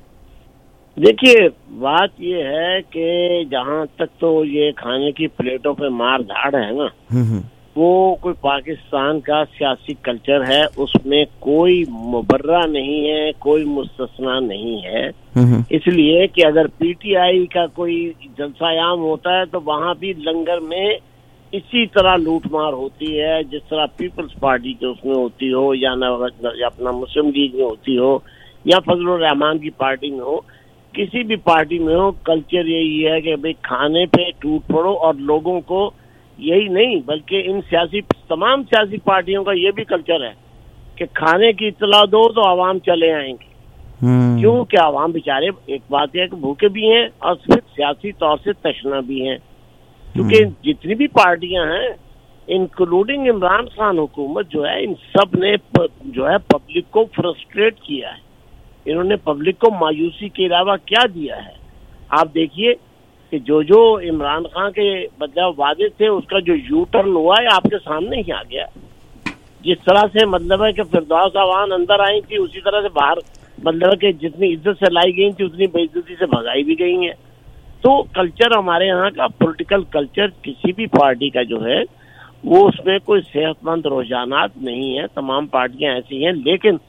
देखिए बात ये है कि जहाँ तक तो ये खाने की प्लेटों पे मार धाड़ है ना, वो कोई पाकिस्तान का सियासी कल्चर है, उसमें कोई मुबर्रा नहीं है, कोई मुस्तस्ना नहीं है। इसलिए कि अगर पीटीआई का कोई जलसायाम होता है तो वहाँ भी लंगर में इसी तरह लूटमार होती है, जिस तरह पीपल्स पार्टी के उसमें होती हो, या ना या अपना मुस्लिम लीग में होती हो, या फजलुर रहमान की पार्टी में हो, किसी भी पार्टी में हो, कल्चर यही है कि भाई खाने पे टूट पड़ो। और लोगों को यही नहीं बल्कि इन सियासी तमाम सियासी पार्टियों का ये भी कल्चर है कि खाने की इतला दो तो आवाम चले आएंगे। क्यों? कि आवाम बेचारे, एक बात यह है कि भूखे भी हैं और फिर सियासी तौर से तशना भी हैं, क्योंकि जितनी भी पार्टियां हैं इंक्लूडिंग इमरान खान हुकूमत जो है, इन सब ने जो है पब्लिक को फ्रस्ट्रेट किया है। इन्होंने पब्लिक को मायूसी के अलावा क्या दिया है? आप देखिए कि जो जो इमरान खान के मतलब वादे थे उसका जो यू टर्न हुआ है आपके सामने ही आ गया। जिस तरह से मतलब है कि फिरदौस अवान अंदर आई थी, उसी तरह से बाहर मतलब है कि जितनी इज्जत से लाई गई थी उतनी बेइज्जती से भगाई भी गई है। तो कल्चर हमारे यहाँ का पॉलिटिकल कल्चर किसी भी पार्टी का जो है वो उसमें कोई सेहतमंद रुझानात नहीं है, तमाम पार्टियां ऐसी हैं। लेकिन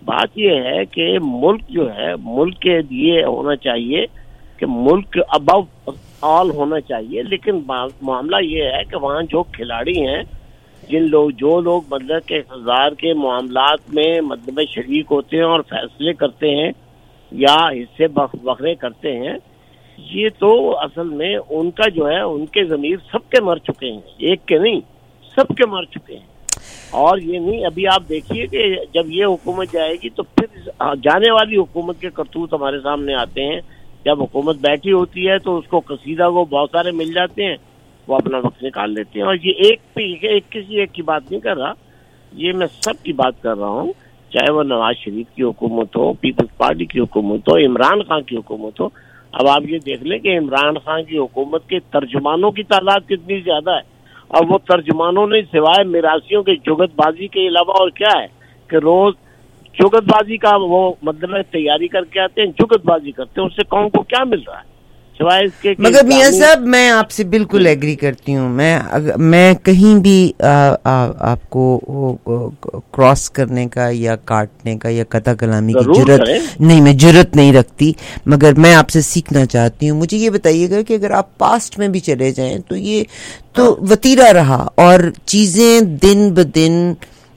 बात ये है कि मुल्क जो है, मुल्क के लिए होना चाहिए कि मुल्क अबव ऑल होना चाहिए, लेकिन मामला ये है कि वहाँ जो खिलाड़ी हैं, जिन लोग जो लोग मतलब के इक़्तिदार के मामलात में मतलब में शरीक होते हैं और फैसले करते हैं या हिस्से बखरे करते हैं, ये तो असल में उनका जो है, उनके ज़मीर सबके मर चुके हैं, एक के नहीं, सबके मर चुके हैं। और ये नहीं, अभी आप देखिए कि जब ये हुकूमत जाएगी तो फिर जाने वाली हुकूमत के करतूत हमारे सामने आते हैं। जब हुकूमत बैठी होती है तो उसको कसीदा को बहुत सारे मिल जाते हैं, वो अपना वक्त निकाल लेते हैं। और ये एक एक किसी एक की बात नहीं कर रहा, ये मैं सब की बात कर रहा हूँ, चाहे वो नवाज शरीफ की हुकूमत हो, पीपल्स पार्टी की हुकूमत हो, इमरान खान की हुकूमत हो। अब आप ये देख लें कि इमरान खान की हुकूमत के तर्जुमानों की तादाद कितनी ज्यादा है, और वो तर्जुमानों ने सिवाय मिरासियों के जुगतबाजी के अलावा और क्या है कि रोज जुगतबाजी का वो मतलब तैयारी करके आते हैं, जुगतबाजी करते हैं, उससे कौन को क्या मिल रहा है सिवाय इसके। मगर मियां साहब, मैं आपसे बिल्कुल एग्री करती हूँ। मैं अग, मैं कहीं भी आ, आ, आपको क्रॉस करने का या काटने का या कता कलामी की जरूरत नहीं, मैं जरूरत नहीं रखती, मगर मैं आपसे सीखना चाहती हूँ। मुझे ये बताइएगा कि अगर आप पास्ट में भी चले जाएं तो ये तो वतीरा रहा और चीजें दिन ब दिन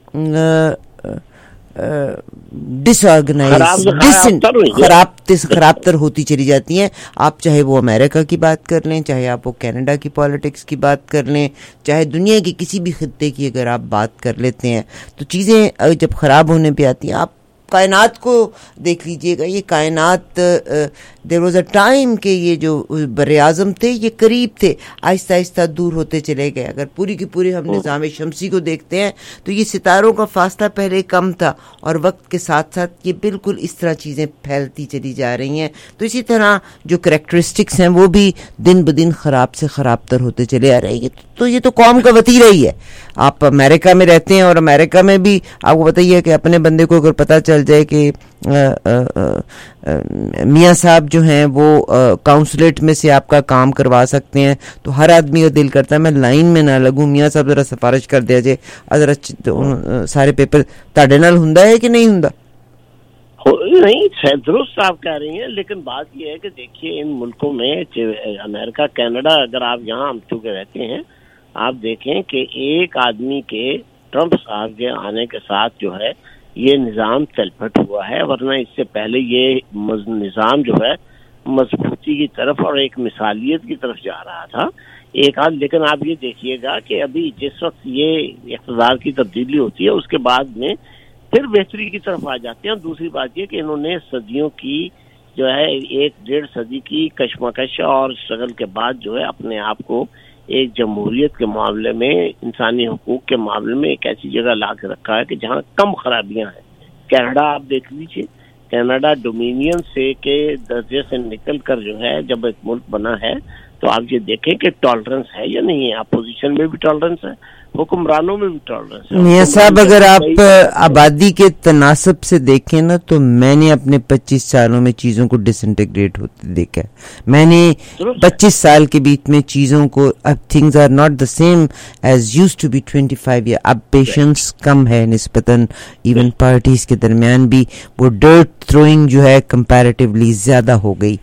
डिसऑर्गेनाइज खराब खराब तर होती चली जाती हैं। आप चाहे वो अमेरिका की बात कर लें, चाहे आप वो कनाडा की पॉलिटिक्स की बात कर लें, चाहे दुनिया के किसी भी खित्ते की अगर आप बात कर लेते हैं, तो चीज़ें जब ख़राब होने पे आती हैं। आप कायनात को देख लीजिएगा, ये कायनात देयर वाज अ टाइम के ये जो बरे आज़म थे ये करीब थे, आहिस्ता आहिस्ता दूर होते चले गए। अगर पूरी की पूरी हम निज़ाम शमसी को देखते हैं तो ये सितारों का फासला पहले कम था और वक्त के साथ साथ ये बिल्कुल इस तरह चीज़ें फैलती चली जा रही हैं। तो इसी तरह जो करैक्टरिस्टिक्स हैं वो भी दिन ब दिन ख़राब से ख़राब तर होते चले आ रहे हैं। तो ये तो कौम का वतीरा ही है। आप अमेरिका में रहते हैं और अमेरिका में भी आपको बताइए कि अपने बंदे को अगर पता चल जाए कि मियाँ साहब जो हैं वो काउंसलेट में से आपका काम करवा सकते हैं, तो हर आदमी का दिल करता है मैं लाइन में ना लगूं, मियाँ साहब जरा सिफारिश कर दिया जाए, जरा सारे पेपर ताड़े नाल हुंदा है कि नहीं हुंदा? नहीं, दुरुस्त आप कह रही हैं, लेकिन बात यह है कि देखिए इन मुल्कों में अमेरिका, कनाडा, अगर आप यहाँ हम चुके रहते हैं, आप देखें कि एक आदमी के, ट्रंप साहब के आने के साथ जो है ये निज़ाम चलपट हुआ है, वरना इससे पहले ये निज़ाम जो है मजबूती की तरफ और एक मिसालियत की तरफ जा रहा था एक आध। लेकिन आप ये देखिएगा कि अभी जिस वक्त ये इक़्तिदार की तब्दीली होती है उसके बाद में फिर बेहतरी की तरफ आ जाते हैं। दूसरी बात ये कि इन्होंने सदियों की जो है, एक डेढ़ सदी की कशमकश और स्ट्रगल के बाद जो है अपने आप को एक जमहूरियत के मामले में, इंसानी हुकूक के मामले में एक ऐसी जगह ला के रखा है कि जहाँ कम खराबियां हैं। कनाडा आप देख लीजिए, कनाडा डोमिनियन से के दर्जे से निकल कर जो है जब एक मुल्क बना है, तो आप ये देखें कि टॉलरेंस है या नहीं है। अपोजिशन में भी टॉलरेंस है, हुक्मरानों में भी टॉलरेंस है। मियां साहब, अगर आप आबादी के तनासब से देखें ना, तो मैंने अपने पच्चीस सालों में चीजों को डिसइंटीग्रेट होते देखा है। मैंने पच्चीस साल के बीच में चीजों को, अब things are not the same as used to be twenty five year. अब पेशेंस कम है निस्बतन, इवन पार्टीज के दरमियान भी वो डर्ट थ्रोइंग जो है कंपैरेटिवली ज्यादा हो गई।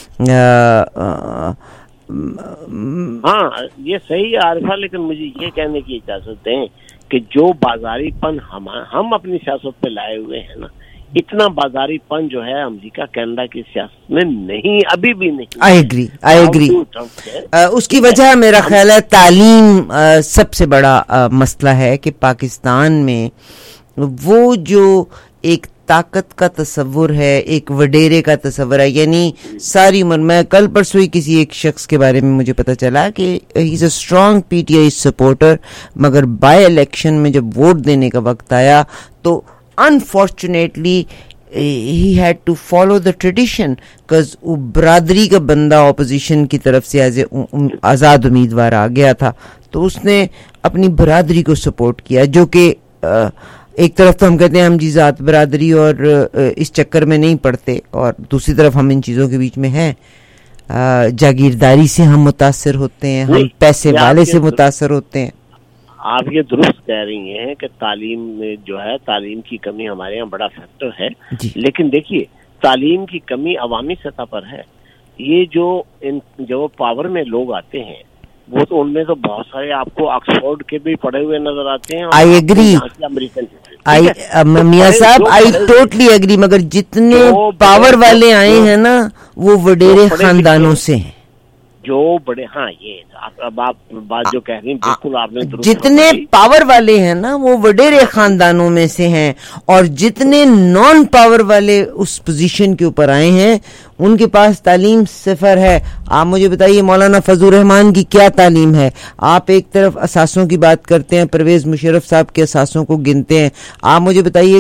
हाँ, ये सही है आरिफा, लेकिन मुझे ये कहने की इजाजत दें कि जो बाजारीपन हम हम अपनी सियासत पे लाए हुए हैं ना, इतना बाजारीपन जो है अमेरिका कनाडा की सियासत में नहीं, अभी भी नहीं। I agree, I agree. उसकी वजह मेरा ख्याल है तालीम आ, सबसे बड़ा आ, मसला है कि पाकिस्तान में वो जो एक ताकत का तस्वुर है, एक वडेरे का तस्वुर है, यानी सारी उम्र, मैं कल परसों ही किसी एक शख्स के बारे में मुझे पता चला कि he is a strong PTI supporter, मगर बाय इलेक्शन में जब वोट देने का वक्त आया तो unfortunately he had to follow the tradition, because वो बरादरी का बंदा ऑपोजिशन की तरफ से एज ए आज़ाद उम्मीदवार आ गया था, तो उसने अपनी बरादरी को सपोर्ट किया, जो कि एक तरफ तो हम कहते हैं हम जी जात बरादरी और इस चक्कर में नहीं पड़ते, और दूसरी तरफ हम इन चीज़ों के बीच में हैं, जागीरदारी से हम मुतासर होते हैं, हम पैसे वाले से मुतासर होते हैं। आप ये दुरुस्त कह रही हैं कि तालीम में जो है, तालीम की कमी हमारे यहाँ बड़ा फैक्टर है, लेकिन देखिए तालीम की कमी अवामी सतह पर है। ये जो इन जो पावर में लोग आते हैं वो तो उनमें तो बहुत सारे आपको ऑक्सफोर्ड के भी पढ़े हुए नजर आते हैं। आई एग्री, अमेरिकन आई मियां साहब आई टोटली एग्री, मगर जितने पावर वाले आए हैं ना वो वडेरे खानदानों से हैं, जो बड़े, हाँ ये आप, अब आप बात जो कह रही हैं बिल्कुल आपने जितने पावर वाले हैं ना वो वडेरे खानदानों में से हैं, और जितने नॉन पावर वाले उस पोजीशन के ऊपर आए हैं उनके पास तालीम सिफर है। आप मुझे बताइए मौलाना फजलुर रहमान की क्या तालीम है? आप एक तरफ असासों की बात करते हैं, परवेज मुशर्रफ साहब के असासों को गिनते हैं, आप मुझे बताइए